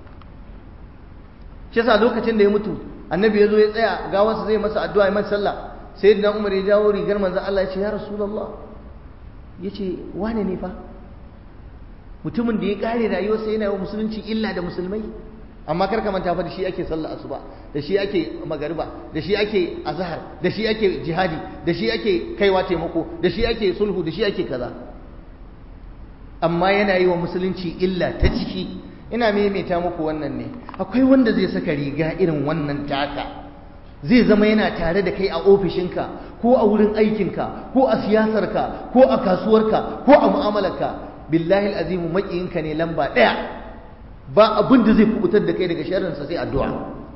Speaker 1: Shi yasa lokacin da ya mutu, annabi ya zo ya tsaya gawarsa zai masa addu'a, ya masa sallah, sayyidina Umar ya jawo rigar manzon Allah ya ce ya Rasulullah, ya ce wane ne fa mutumin da ya kare rayuwarsa yana yi musulunci illa da musulmai? Amma kar ka manta fa da shi ake sallah asuba, da shi ake magariba, da shi ake azhar, da shi ake jihadi, da shi ake kaiwa taimako, da shi ake sulhu, da shi ake kaza. Amma yana yi wa musulunci illa ta ciki. Ina maimaita muku wannan ne, akwai wanda zai saka riga irin wannan taka, zai zama yana tare da kai a ofishinka, ko a wurin aikinka, ko a siyasarka, ko a kasuwarka, ko a mu'amalarka. Billahi al'azimu maƙiyinka ne lamba ɗaya, ba abin da zai kubutar da kai daga sharrinsa sai addu'a.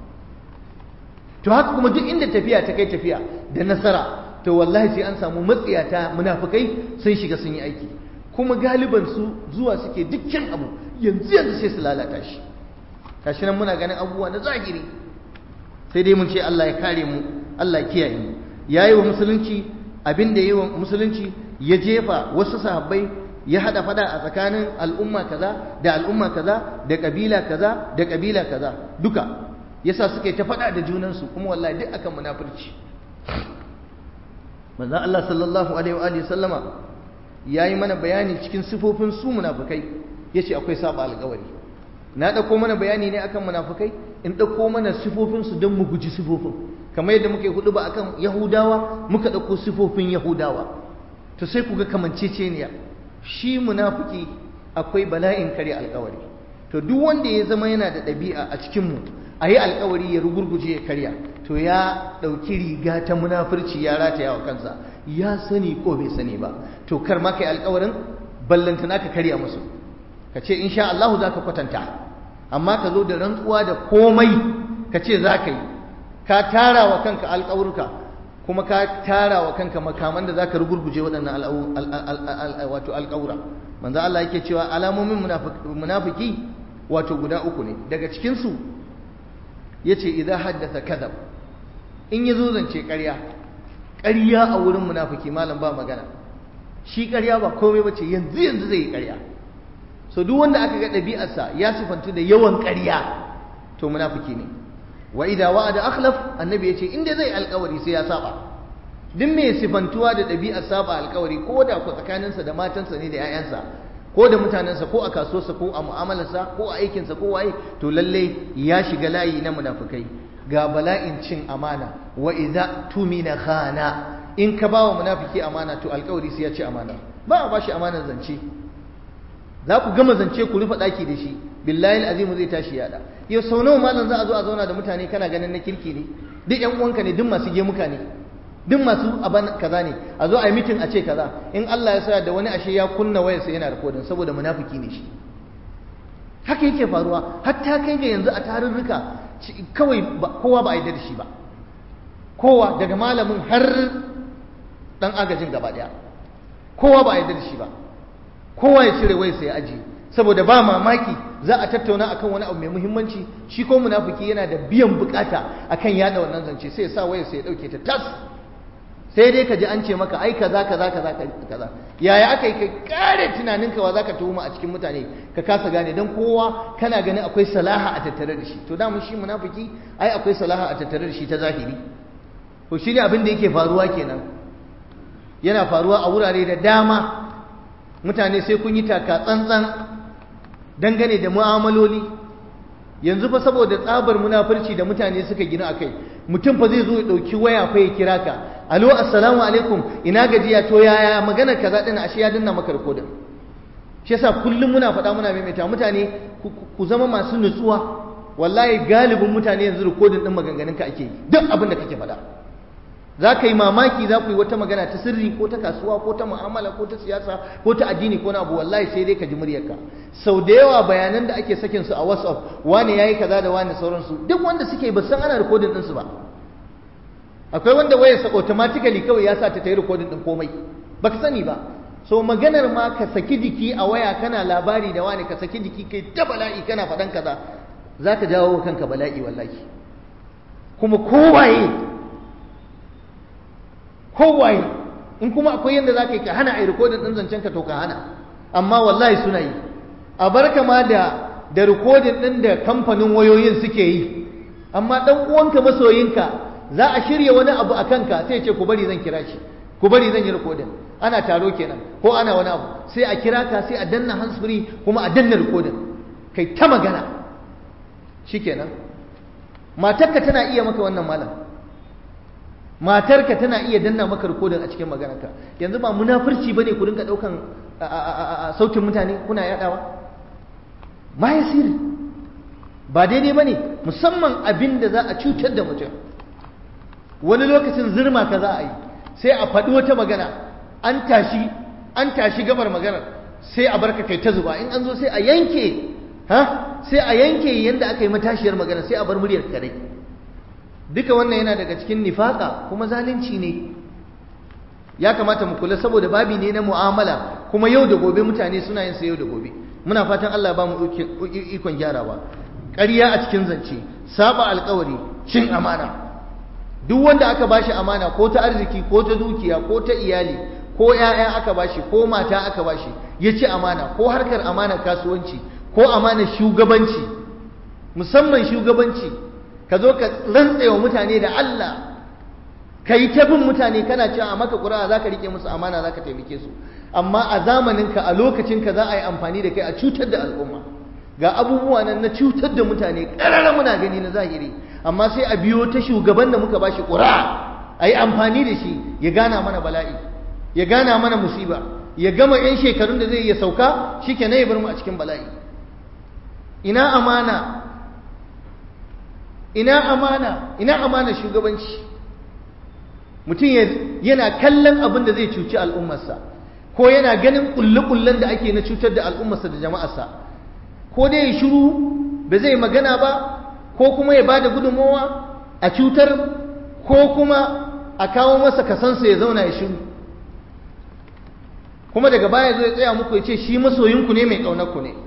Speaker 1: To haka kuma duk inda tafiya ta kai tafiya da nasara, to wallahi sai an samu matsiyata munafukai sun shiga sun yi aiki, kuma galiban su zuwa suke dukkan abu yanzu sai su lalata shi. Kashi nan muna ganin abubuwa na zahiri, sai dai mun ce Allah ya kare mu, Allah ya kiyaye mu. Yayi wa musulunci abin da yayi wa musulunci, ya jefa wasu sahabbai, ya hada fada a tsakanin al'umma kaza da al'umma kaza, da kabila kaza da kabila kaza, duka yasa suka yi ta fada da junansu, kuma wallahi duk akan munafurci. Manzon Allah sallallahu alaihi wa alihi sallama yayi mana bayani cikin sifofin su munafikai, yace akwai saba alƙawari. Na dauko mana bayani ne akan munafikai, in dauko mana sifofin su don mu guji sifofin, kamar yadda muke hudu ba akan Yahudawa, muka dauko sifofin Yahudawa. to sai ku ga kamanceceniya. Shi munafiki akwai bala'in kare alkawari. To duk wanda ya zama yana da ɗabi'a a cikinmu a yi alkawari ya rugurguje ya karya, to ya ɗauki riga ta munafurci ya rataya wa kansa, ya sani ko bai sani ba. To kar ma ka yi alkawarin ballantana ka karya musu, ka ce insha Allah za ka kwatanta, amma ka zo da rantsuwa da komai ka ce za ka yi, ka tara wa kanka alkawurka kuma ka tara wa kanka makaman da za ka rugurguje waɗannan wato alkawura. manzo Allah yake cewa alamomin munafiki wato guda uku ne, daga cikinsu yace idza haddatha kadhab, in yazo zance ƙarya a wurin munafiki malam ba magana, shi ƙarya ba komai bace, yanzu zai yi ƙarya. So duk wanda aka ga ɗabi'arsa ya sifantu da yawan ƙarya to munafiki ne. Wa idza wa'ada akhlaf, annabi yace inda zai alƙawari sai ya saba. Duk mai sifantuwa da ɗabi'ar saba alƙawari, ko da ku tsakaninsa da matansa ne da 'ya'yansa, ko da mutanensa, ko a kasuwarsa, ko a mu'amalarsa, ko a aikinsa, ko waye, to lalle ya shiga layi na munafikai. Ga bala'in cin amana, wa idza tumina khana, in ka bawa munafiki amana to alƙawari sai ya ci amana. Ba a bashi amanar zance, za ku gama zance ku rufe ɗaki da shi, billahi azimu zai tashi yada. Yau sau nawa malam za a zo a zauna da mutane kana ganin na kirki ne, duk ƴan uwanka ne, duk masu gemuka ne, duk masu aban kaza ne, a zo a yi mitin a ce kaza, in Allah ya sa da wani ashe ya kunna wayarsa yana rikodin saboda munafiki ne shi. Haka yake faruwa, hatta kai ga yanzu a tarurruka kawai kowa ba a yarda da shi ba, kowa daga malamin har dan agajin gaba daya, kowa ba a yarda da shi ba, kowa ya cire wayarsa ya ajiye, saboda ba mamaki za a tattauna akan wani abu mai muhimmanci, shi ko munafiki yana da biyan bukata akan yada wannan zance, sai ya sa wayarsa ya dauke ta tas, sai dai ka ji an ce maka ai kaza yaya aka yi ka kare tunaninka wa zaka tuhuma a cikin mutane, ka kasa gane, dan kowa kana ganin akwai salaha a tattare da shi. To da mun shi munafiki ai akwai salaha a tattare da shi ta zahiri. To shine abin da yake faruwa kenan, yana faruwa a wurare da dama. Mutane sai kun yi taka tsantsan dangane da mu'amaloli. Yanzu fa saboda tsabar munafurci da mutane suka gina akai, mutum fa zai zo ya dauki waya fa ya kira ka, alo assalamu alaikum, ina gajiya, to yaya magana kaza din, ashe ya danna maka rikodin. Shi yasa kullum muna faɗa muna maimaita mutane ku zama masu nutsuwa. Wallahi galibin mutane yanzu rikodin din maganganun ka ake yi, duk abin da kake faɗa. Za ka yi mamaki, za ku yi wata magana ta sirri ko ta kasuwa ko ta mu'amala ko ta siyasa ko ta addini ko na abu, wallahi sai dai ka ji muryarka. Sau da yawa bayanan da ake sakin su a WhatsApp, wani yayi kaza da wani sauransu, duk wanda suke ba san ana recording din su ba. Akwai wanda wayarsa automatically kawai ya sa ta yi recording din komai, baka sani ba. So maganar ma ka saki jiki a waya kana labari da wani, ka saki jiki kai ta bala'i kana faɗan kaza, za ka jawo kanka bala'i wallahi. Kuma kowaye in kuma akwai yadda za ka yi ka hana a yi rikodin ɗin zancen ka to ka hana, amma wallahi suna yi. A barka ma da rikodin ɗin da kamfanin wayoyin suke yi, amma ɗan uwanka masoyinka za a shirya wani abu a kanka sai ce ku bari zan kira shi, ku bari zan yi rikodin. Ana taro kenan ko ana wani abu, sai a kira ka, sai a danna handsfree kuma a danna rikodin, kai ta magana shikenan. Matarka tana iya maka wannan malam, matarka tana iya danna maka rikodin a cikin maganarka. Yanzu ba munafurci bane ku rinka daukan sautin mutane kuna yadawa? Ma yasiri ba daidai bane, musamman abin da za a cutar da mutum. Wani lokacin zirma ka za a yi, sai a faɗi wata magana, an tashi gabar maganar, sai a barka kai ta zuba, in an zo sai a yanke sai a yanke yanda aka yi matashiyar magana, sai a bar muryar kare. Duka wannan yana daga cikin nifaka kuma zalunci ne. Ya kamata mu kula, saboda babi ne na mu'amala, kuma yau da gobe mutane suna yin sa yau da gobe. Muna fatan Allah ba mu ikon gyarawa. Ƙarya a cikin zance, saba alƙawari, cin amana. Duk wanda aka bashi amana, ko ta arziki ko ta dukiya ko ta iyali ko ƴaƴa aka bashi ko mata aka bashi, ya ci amana, ko harkar amana kasuwanci ko amana shugabanci, musamman shugabanci, ka zo ka rantsewa mutane da Allah, ka yi ta bin mutane kana cewa a maka ƙura'a za ka riƙe musu amana, za ka taimake su, amma a zamaninka a lokacinka za a yi amfani da kai a cutar da al'umma. Ga abubuwa nan na cutar da mutane ƙarara muna gani na zahiri, amma sai a biyo ta shugaban da muka bashi ƙura'a a yi amfani da shi ya gana mana bala'i. ya gana mana musiba, ya gama 'yan shekarun da zai iya sauka shikenan ya bar mu a cikin bala'i. Ina amana, ina amana, ina amana shugabanci. Mutum yana kallon abin da zai cuci al'ummarsa, ko yana ganin ƙulle-ƙullen da ake na cutar da al'ummarsa da jama'arsa, ko dai ya shiru ba zai magana ba, ko kuma ya bada gudunmawa a cutar, ko kuma a kawo masa kasansa ya zauna ya shiru, kuma daga baya zo ya tsaya muku ya ce shi masoyinku ne, mai ƙaunarku ne.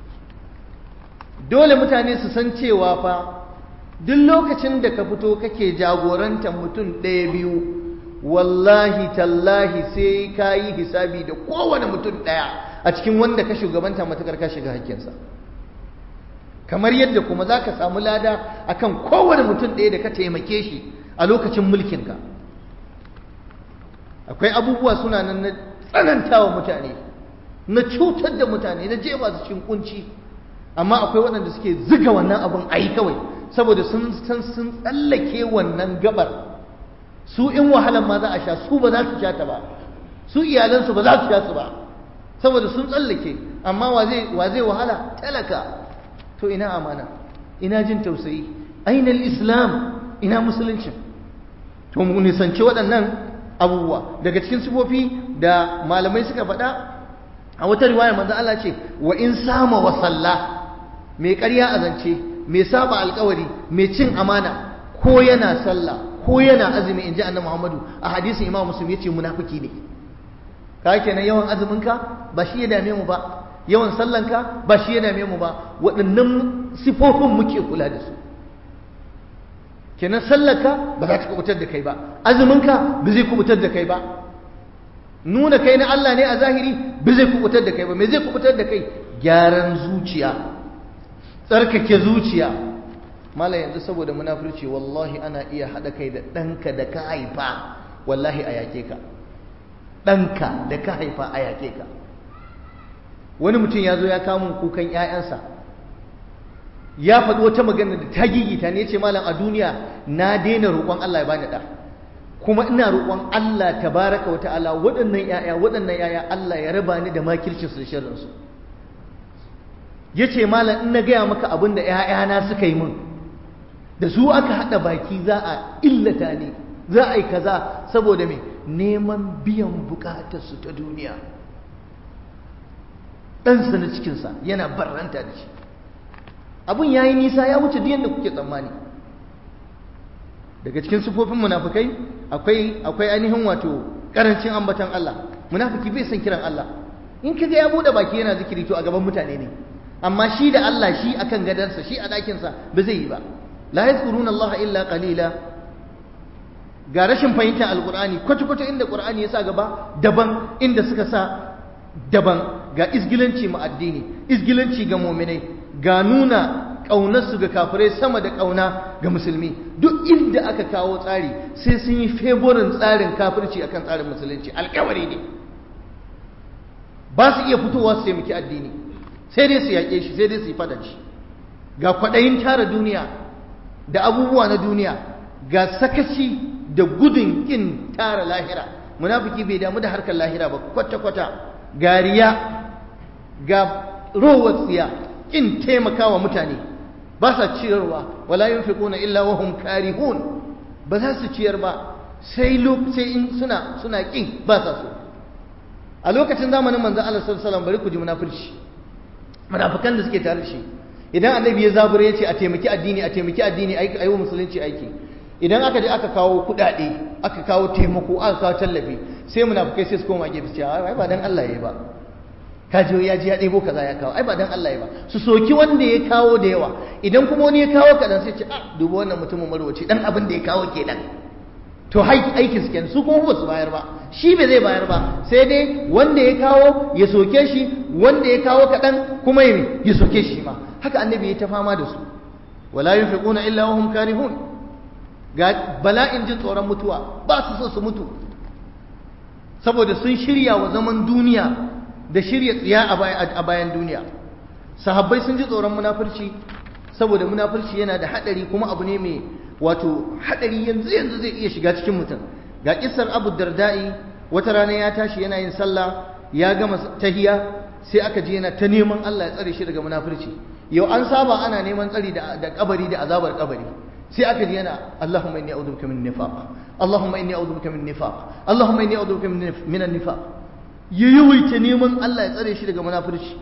Speaker 1: Dole mutane su san cewa fa duk lokacin da ka fito kake jagorantar mutum ɗaya biyu, wallahi tallahi sai ka yi hisabi da kowane mutum ɗaya a cikin wanda ka shugabanta matukar ka shiga hakkinsa, kamar yadda kuma za ka samu lada akan kowane mutum ɗaya da ka taimake shi a lokacin mulkinka. Akwai abubuwa suna nan na tsanantawa mutane, na cutar da mutane, na jefa su cikin kunci, amma akwai waɗanda suke ziga wannan abin a yi kawai saboda sun tsallake wannan gabar. Su in wahalan ma za a sha, su ba za su sha ta ba, su iyalansu ba za su sha su ba, saboda sun tsallake. Amma wa zai wahala? Talaka. To ina amana, ina jin tausayi, ainal islam, ina musuluncin? To mu nisanci waɗannan abubuwa. Daga cikin sifofi da malamai suka faɗa a wata riwaya, manzo Allah ce wa in sama wa salla, mai ƙarya a zance, mai saba alƙawari, mai cin amana, ko yana sallah ko yana azumi, inji annabi Muhammadu a hadisin Imam Muslim, yace munafiki ne. Ka kenan yawan azuminka ba shi ya dame mu ba, yawan sallanka ba shi ya dame mu ba, waɗannan sifofin muke kula da su. Kenan sallarka ba za ta kubutar da kai ba, azuminka ba zai kubutar da kai ba, nuna kai na Allah ne a zahiri ba zai kubutar da kai ba. Me zai kubutar da kai? Gyaran zuciya, tsarkake zuciya. Mala yanzu saboda munafurci wallahi ana iya haɗa kai da ɗanka da ka haifa, wallahi a yake ka. Ɗanka da ka haifa a yake ka. Wani mutum ya zo ya kawo kukan ‘ya'yansa, ya faɗi wata magana da ta gigita ne, ya ce malam a duniya na daina roƙon Allah ya bani ɗa, kuma ina roƙon Allah tabaraka wa ta'ala waɗannan ‘ya'ya Allah ya raba ni da makircinsu da sharrinsu. Ya ce malam in na gaya maka abin da ‘ya'yana suka yi min, da su aka haɗa baki za a illata ni, za a yi kaza saboda me neman biyan bukatarsu ta duniya. Ɗansa na cikinsa yana barranta da shi. Abin ya yi nisa, ya wuce duk yadda kuke tsammani. Daga cikin sufofin munafukai akwai ainihin wato ƙarancin ambatan Allah. Munafiki bai san kiran Allah. In kaga ya buɗe baki yana zikiri to a gaban mutane ne, amma shi da Allah, shi akan gadansa, shi a ɗakinsa ba zai yi ba. La yazkuruna Allah illa qalila. Ga rashin fahimtar alqur'ani, kwata-kwata inda qur'ani ya sa gaba daban, inda suka sa daban. Ga isgilanci ma addini, isgilanci ga mu'minai, ga nuna ƙaunarsu ga kafirai sama da ƙauna ga musulmi. Duk inda aka kawo tsari sai sun yi favorin tsarin kafirci akan tsarin musulunci. Alƙawari ne, ba su iya fitowa su taimaki addini, sai dai su yaƙe shi, sai dai su yi fada shi. Ga kwaɗayin tara duniya da abubuwa na duniya, ga sakaci da gudun ƙin tara lahira. Munafiki bai damu da harkar lahira ba kwata-kwata. Ga riya, ga rowar tsiya, ƙin taimakawa mutane, ba sa ciyarwa. Wala yunfiquna illa wa hum karihun, ba za su ciyar ba sai in suna ƙin, ba sa so. A lokacin zamanin manzon Allah sallallahu alaihi wasallam, bari ku ji munafurci, munafikan da suke tare da shi. Idan annabi ya zabura ya ce a taimaki addini, a yi wa musulunci aiki, idan aka je aka kawo kuɗaɗe, aka kawo taimako, aka kawo tallafi, sai munafukai sai su koma gefe cewa ai ba dan Allah ya yi ba, kaji ya ji ya ɗebo kaza ya kawo, ai ba dan Allah ya ba, su soki wanda ya kawo da yawa. Idan kuma wani ya kawo kaɗan sai ce duba wannan mutumin marwaci, dan abin da ya kawo kenan. To aikin su kenan, su kuma ba su bayar ba, shi bai zai bayar ba, sai dai wanda ya kawo ya soke shi, wanda ya kawo kaɗan kuma ya soke shi ma. Haka annabi ya ta fama da su. Wala yunfiquna illa wa hum karihun. Ga bala'in jin tsoron mutuwa, ba su so su mutu, saboda sun shirya wa zaman duniya da shirya tsiya a bayan duniya. Sahabbai sun ji tsoron munafurci, saboda munafurci yana da hadari, kuma abu ne mai wato hadari, yanzu zai iya shiga cikin mutum. Ga kissar Abu Darda'i wata rana ya tashi yana yin sallah ya gama tahiya sai aka je yana ta neman Allah ya tsare shi daga munafurci. Yau an saba ana neman tsari da kabari da azabar kabari, sai aka ji yana Allahumma inni a'udhu bika min nifaq, Allahumma inni a'udhu bika min nifaq, Allahumma inni a'udhu bika min an-nifaq. Yayi neman Allah ya tsare shi daga munafurci.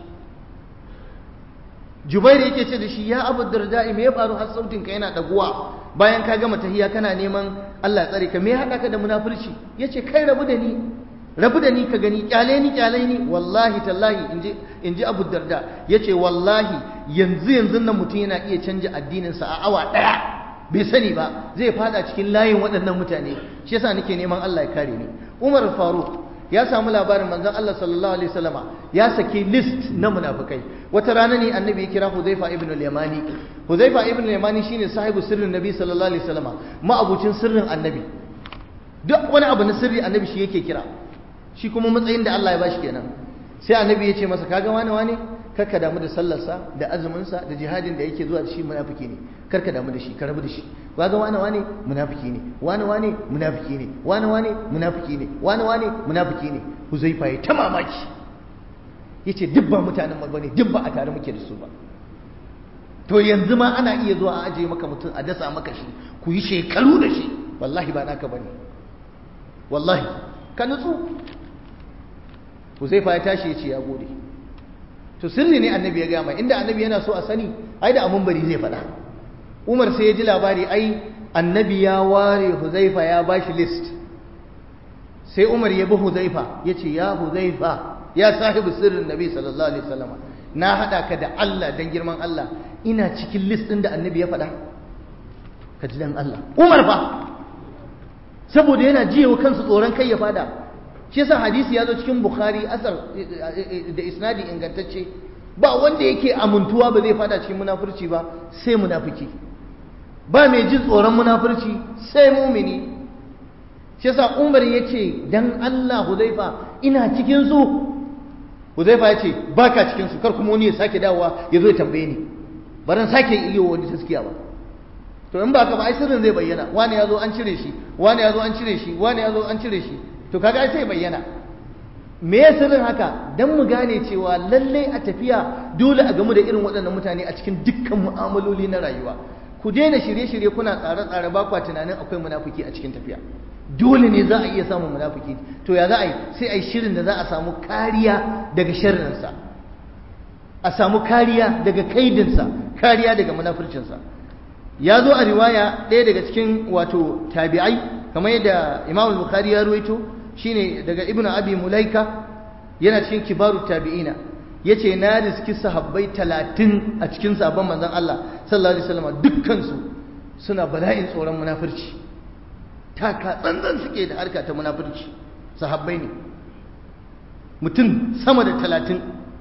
Speaker 1: Jubair yake ce da shi ya Abu Darda me ya faru har sautin ka yana daguwa bayan ka gama tahiyya kana neman Allah ya tsare ka, me ya hada ka da munafurci? Yace kai rabu da ni ka gani, kyale ni wallahi tallahi inji Abu Darda yace wallahi yanzu nan mutum yana iya canja addinin sa a awa daya bai sani ba, zai fada cikin layin waɗannan mutane. Shi yasa nake neman Allah ya kare ni. Umar Faruk ya samu labarin manzon Allah sallallahu alaihi wasallama ya saki list na munafikai. Wata rana ne annabi ya kira Huzaifa ibn al-Yamani. Huzaifa ibn al-Yamani shine sahibu sirrin Nabi sallallahu alaihi wasallama, ma'abucin sirrin annabi. Duk wani abu na sirri annabi shi yake kira, shi kuma matsayin da Allah ya bashi kenan. Sai annabi ya ce masa kaga wani karka damu da sallarsa da azuminsa da jihadin da yake zuwa da shi munafiki ne, karka damu da shi, ka rabu da shi. Kaga wani munafiki ne, wani munafiki ne, wani munafiki ne, wani munafiki ne. Huzaifa ya ta mamaki, yace duk ba mutanen mu bane, duk ba a tare muke da su ba. To yanzu ma ana iya zuwa a ajiye maka mutum a dasa maka shi ku yi shekaru da shi, wallahi ba naka bane, wallahi ka nutsu. Huzaifa ya tashi ya ce ya gode. To sirri ne annabi ya gama, inda annabi yana so a sani ai da abun bari zai faɗa. Umar sai ya ji labari ai annabi ya ware Huzaifa ya bashi list. Sai Umar ya bi Huzaifa ya ce ya Huzaifa ya sahibu sirrin Nabi sallallahu alaihi wasallam, na hada ka da Allah dan girman Allah, ina cikin list din da annabi ya faɗa. Ka ji dan Allah Umar fa, saboda yana jiyewa kansa tsoron kai ya fada. Shi yasa hadisi ya zo cikin Bukhari asar da isnadi ingantacce, ba wanda yake amintuwa ba zai fada cikin munafurci ba sai munafiki, ba mai jin tsoron munafurci sai mumini. Shi yasa Umar yace dan Allah Huzaifa ina cikin su. Huzaifa yace baka cikin su, kar kuma wani ya sake dawowa ya zo ya tambaye ni, baran sake iyo wani taskiya ba. To in ba ka ba ai sirrin zai bayyana, wani ya zo an cire shi, wani ya zo an cire shi, wani ya zo an cire shi, to kaga sai bayyana. Me ya sirrin haka? Dan mu gane cewa lalle a tafiya dole a gamu da irin waɗannan mutane a cikin dukkan mu'amaloli na rayuwa. Ku daina shirye-shirye kuna tsare-tsare ba kwa tunanin akwai munafiki a cikin tafiya. Dole ne za a iya samun munafiki. To ya za a yi? Sai a yi shirin da za a samu kariya daga sharrinsa, a samu kariya daga kaidinsa, kariya daga munafircinsa. Ya zo a riwaya ɗaya daga cikin wato tabi'ai kamar yadda Imam Bukhari ya ruwaito, shine daga Ibn Abi Mulaika, yana cikin kibaru tabi'ina, yace na riski sahabbai 30 a cikin sahabban manzon Allah sallallahu alaihi wasallam, dukkan su suna bala'in tsoron munafurci, taka tsantsan suke da harka ta munafurci. Sahabbai ne mutum sama da 30.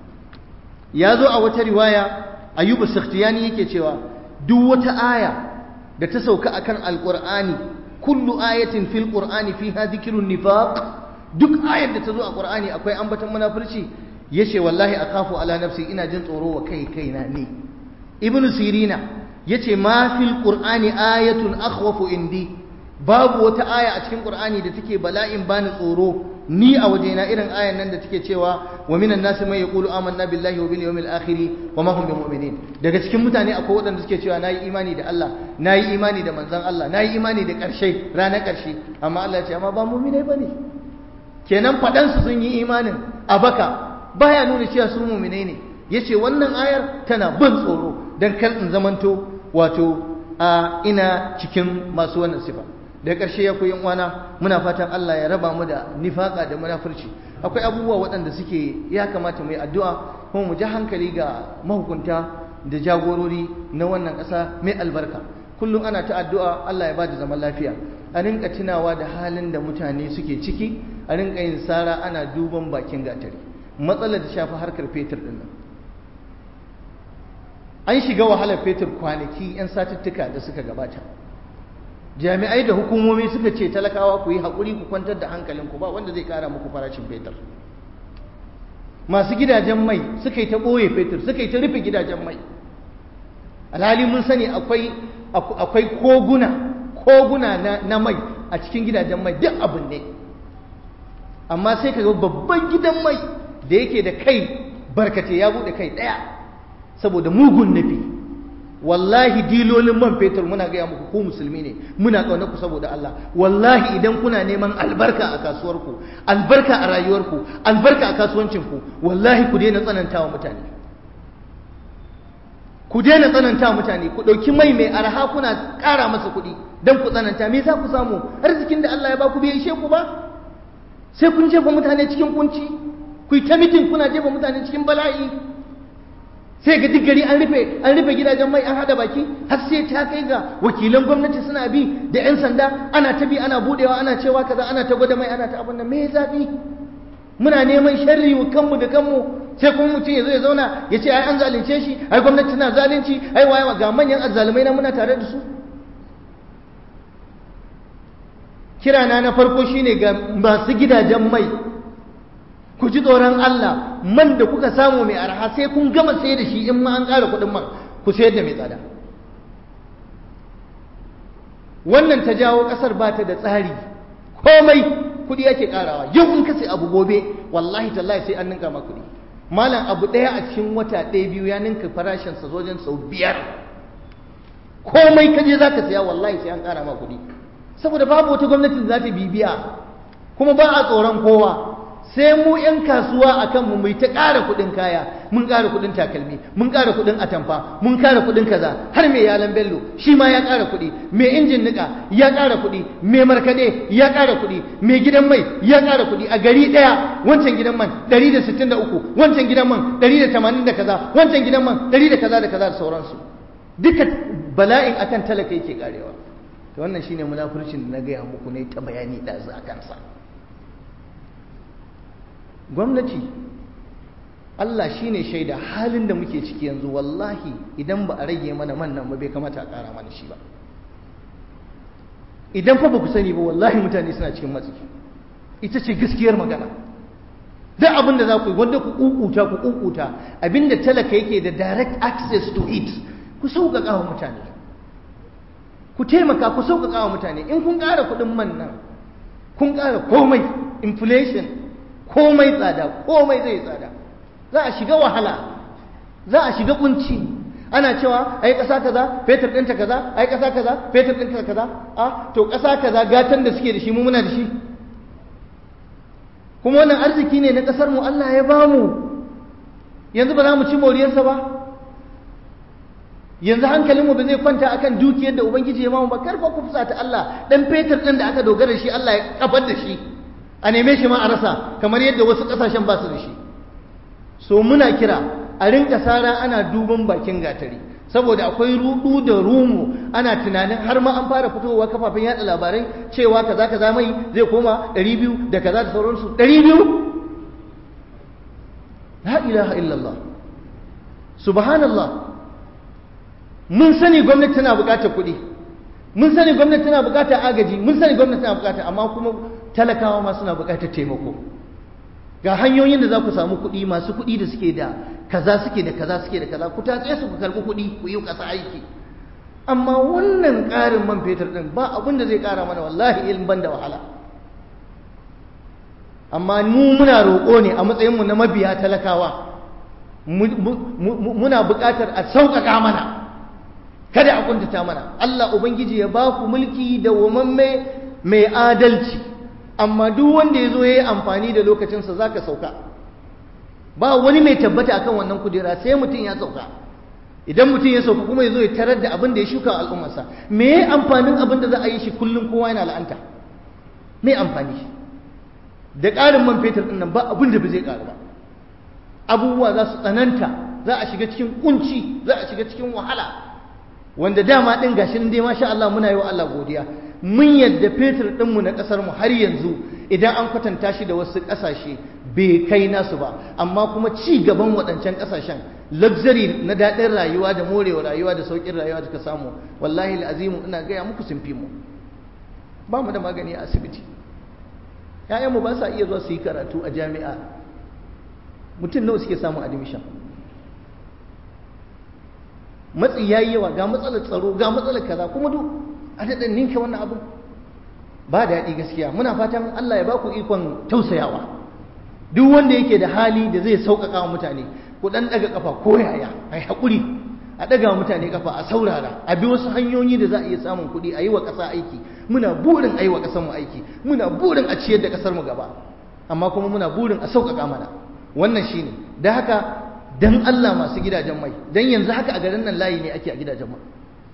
Speaker 1: Ya zo a wata riwaya Ayyub as-Sakhtiyani yake cewa duk wata aya da ta sauka akan alqur'ani, kullu ayatin fil qur'ani fiha dhikrun nifaq, duk ayar da ta zo a qur'ani akwai ambaton munafurci, yace wallahi akhafu ala nafsi, ina jin tsoro wa kaina ne. Ibn Sirina yace ma fil qur'ani ayatun akhwafu indi, babu wata aya a cikin qur'ani da take bala'in bani tsoro ni a wajena irin ayan nan da take cewa wa minan nasi man yaqulu amanna billahi wa bil yawmil akhir wa ma hum bimu'minin. Daga cikin mutane akwai waɗanda suke cewa nayi imani da Allah, nayi imani da manzon Allah, nayi imani da ƙarshe, ranar ƙarshe, amma Allah ya ce amma ba mu'minai bane. Kenan fadan su sun yi imanin a baka baya nuna cewa su mu'minai ne. Yace wannan ayar tana ban tsoro dan kar in zamanto wato ina cikin masu wannan sifa. Da ƙarshe ya koyi uwana, muna fatan Allah ya raba mu da nifaka da munafurci. Akwai abubuwa waɗanda suke ya kamata mu yi addu'a kuma mu ji hankali ga mahukunta da jagorori na wannan ƙasa mai albarka. Kullum ana ta addu'a Allah ya ba da zaman lafiya, a rinka tunawa da halin da mutane suke ciki, a rinka yin sara ana duban bakin gatari. Matsalar da shafi harkar fetur ɗin nan, an shiga wahalar fetur kwanaki 'yan satuttuka da suka gabata. Jami'ai da hukumomi suka ce talakawa ku yi haƙuri, ku kwantar da hankalinku, ba wanda zai ƙara muku farashin fetur. Masu gidajen mai suka yi ta ɓoye fetur, suka yi ta rufe gidajen mai. Alhali mun sani akwai koguna na mai a cikin gidajen mai, duk abin ne. amma sai ka ga babban gidan mai da yake da kai barkate ya buɗe kai ɗaya saboda mugun nufi. Wallahi dilolin man fetur muna gaya muku ku musulmi ne, muna ƙaunar ku saboda Allah. Wallahi idan kuna neman albarka a kasuwarku, albarka a rayuwarku, albarka a kasuwancinku, wallahi ku daina tsanantawa mutane. Ku daina tsanantawa mutane, ku ɗauki mai arha kuna ƙara masa kuɗi don ku tsananta. Me za ku samu? Arzikin da Allah ya ba ku bai ishe ku ba? Sai kun jefa mutane cikin kunci, ku yi ta mitin kuna jefa mutane cikin bala'i. Sai ga duk gari an rufe gidajen mai, an hada baki, har sai ta kai ga wakilan gwamnati suna bi da 'yan sanda, ana ta bi ana budewa, ana cewa kaza, ana ta gwada mai, ana ta abin nan. Me zafi? Muna neman sharri wa kanmu da kanmu, sai kuma mutum ya zo ya zauna ya ce ai an zalunce shi, ai gwamnati tana zalunci, ai waye, ga manyan azzalumai na muna tare da su. Kirana na farko shine ga masu gidajen mai, ku ji tsoron Allah, man da kuka samu mai arha sai kun gama sai da shi, in ma an ƙara kuɗin man ku sayar da mai tsada. Wannan ta jawo ƙasar ba ta da tsari, komai kuɗi ake ƙarawa. Yau in ka sai abu gobe wallahi tallahi sai an ninka ma kuɗi. Malam abu ɗaya a cikin wata ɗaya biyu ya ninka farashinsa wajen sau 5. Komai kaje za ka saya wallahi sai an ƙara ma kuɗi, saboda babu wata gwamnati da za ta bibiya, kuma ba a tsoron kowa. Sai mu 'yan kasuwa a kanmu mai ta ƙara kuɗin kaya, mun ƙara kuɗin takalmi, mun ƙara kuɗin atamfa, mun ƙara kuɗin kaza, har mai yalan bello shi ma ya ƙara kuɗi, mai injin niƙa ya ƙara kuɗi, mai markaɗe ya ƙara kuɗi, mai gidan mai ya ƙara kuɗi. A gari ɗaya wancan gidan man 163, wancan gidan man 180 da kaza, wancan gidan man 100 da kaza da kaza da sauransu. Duka bala'in akan talaka yake ƙarewa. To wannan shine munafurcin da na gaya muku ne ta bayani ɗazu a kansa. Gwamnati, Allah shi ne shaida halin da muke ciki yanzu, wallahi idan ba a rage mana man nan ba bai kamata a ƙara mana shi ba. Idan fa ba ku sani ba wallahi mutane suna cikin matsi, ita ce gaskiyar magana. Duk abin da za ku yi wanda ku ƙuƙuta abinda talaka yake da direct access to it, ku sauƙaƙa wa mutane, ku taimaka ku sauƙaƙa wa mutane. In kun ƙara kuɗin man nan, kun ƙara komai, inflation, komai tsada, komai zai tsada, za a shiga wahala, za a shiga kunci. Ana cewa ai ƙasa kaza fetur ɗinta kaza, ai ƙasa kaza fetur ɗinta kaza. To ƙasa kaza gatan da suke da shi mu muna da shi, kuma wannan arziki ne na ƙasar mu, Allah ya bamu. Yanzu ba za mu ci moriyarsa ba? Yanzu hankalinmu ba zai kwanta akan dukiyar da Ubangiji ya bamu ba? Karfa ku fusata Allah, dan fetur ɗin da aka dogara da shi Allah ya kafar da shi, a neme shi ma a rasa, kamar yadda wasu ƙasashen ba su da shi. So muna kira a rinka sara ana duban bakin gatari, saboda akwai rudu da rumu, ana tunanin har ma an fara fitowa kafafen yada labarai cewa kaza kaza mai zai koma 200 da kaza da sauransu. 200? La ilaha illallah, subhanallah. Mun sani gwamnati tana buƙatar kuɗi, mun sani gwamnati tana buƙatar agaji, mun sani gwamnati tana buƙatar, amma kuma talakawa ma suna buƙatar taimako. Ga hanyoyin da za ku samu kuɗi, masu kuɗi da suke da kaza suke da kaza suke da kaza, ku tatse su ku karɓi kuɗi ku yi ƙasa aiki. Amma wannan ƙarin man fetur ɗin ba abin da zai ƙara mana wallahi ilmin ban da wahala. Amma mu muna roƙo ne a matsayinmu na mabiya talakawa, muna buƙatar a sauƙaƙa mana, kada a kuntata mana. Allah Ubangiji ya ba ku mulki da wamamme mai adalci, amma duk wanda ya zo ya yi amfani da lokacinsa za ka sauka. Ba wani mai tabbata akan wannan kudera, sai mutum ya sauka. Idan mutum ya sauka kuma ya zo ya tarar da abin da ya shuka a al'ummarsa, me ya amfanin abin da za a yi shi kullum kowa yana la'anta? Me amfani shi? Da ƙarin man fetur ɗin nan ba abin da ba zai ƙaru ba. Abubuwa za su tsananta, za a shiga cikin kunci, za a shiga cikin wahala, wanda dama ɗin gashin dai masha Allah muna yi wa Allah godiya. Mun yadda fetur ɗinmu na ƙasarmu har yanzu idan an kwatanta shi da wasu ƙasashe bai kai nasu ba, amma kuma ci gaban waɗancan ƙasashen, luxury na daɗin rayuwa da morewa rayuwa da sauƙin rayuwa da ka samu, wallahi al'azimu ina gaya muku sun fi mu. Ba mu da magani a asibiti, ‘ya'yanmu ba sa iya zuwa su yi karatu a jami'a. Mutum nawa suke samun admission? Matsi ya yi yawa, ga matsalar tsaro, ga matsalar kaza, kuma duk a daɗin ninke wannan abu. ba daɗi gaskiya. Muna fatan Allah ya ba ku ikon tausayawa, duk wanda yake da hali da zai sauƙaƙa wa mutane, ku ɗan ɗaga ƙafa ko yaya, ai haƙuri, a ɗaga mutane ƙafa, a saurara, a bi wasu hanyoyi da za a iya samun kuɗi, a yi wa ƙasa aiki. Muna burin a yi wa ƙasarmu aiki, muna burin a ciyar da ƙasarmu gaba, amma kuma muna burin a sauƙaƙa mana. Wannan shi ne, da haka dan Allah masu gidajen mai, dan yanzu haka a garin nan layi ne ake a gidajen mai,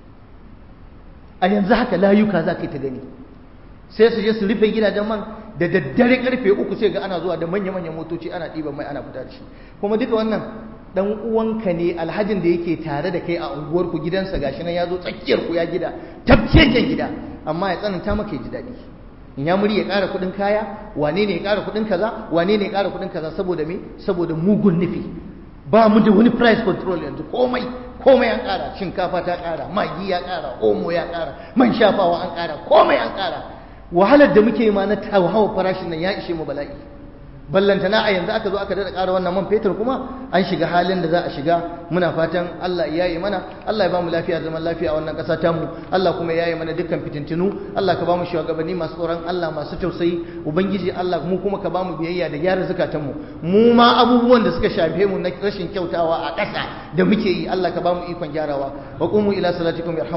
Speaker 1: a yanzu haka layuka za ka yi ta gani, sai su je su rufe gidajen man da daddare karfe 3 sai ga ana zuwa da manya-manyan motoci ana ɗiban mai ana fita da shi. Kuma duka wannan dan uwanka ne, alhajin da yake tare da kai a unguwarku, gidansa gashi nan ya zo tsakiyar ku ya gida tafkeken gida, amma ya tsananta maka ya ji daɗi. In ya muri ya ƙara kuɗin kaya, wane ne ya ƙara kuɗin kaza, wane ne ya ƙara kuɗin kaza, saboda me? Saboda mugun nufi. Ba mu da wani price control yanzu, komai an ƙara, shinkafa ta ƙara, magi ya ƙara, omo ya ƙara, man shafawa an ƙara, komai an ƙara. Wahalar da muke yi ma na hawa farashin nan ya ishe mu bala'i. Ballantana a yanzu aka zo aka daɗa ƙara wannan man fetur, kuma an shiga halin da za a shiga. Muna fatan Allah ya yi mana, Allah ya ba mu lafiya, zaman lafiya a wannan ƙasa tamu, Allah kuma ya yi mana dukkan fitintinu. Allah ka ba mu shugabanni masu tsoron Allah, masu tausayi. Ubangiji Allah mu kuma ka ba mu biyayya da gyara zukatanmu. Mu ma abubuwan da suka shafe mu na rashin kyautawa a ƙasa da muke yi, Allah ka ba mu ikon gyarawa. Wa qumu ila salatikum yarhamu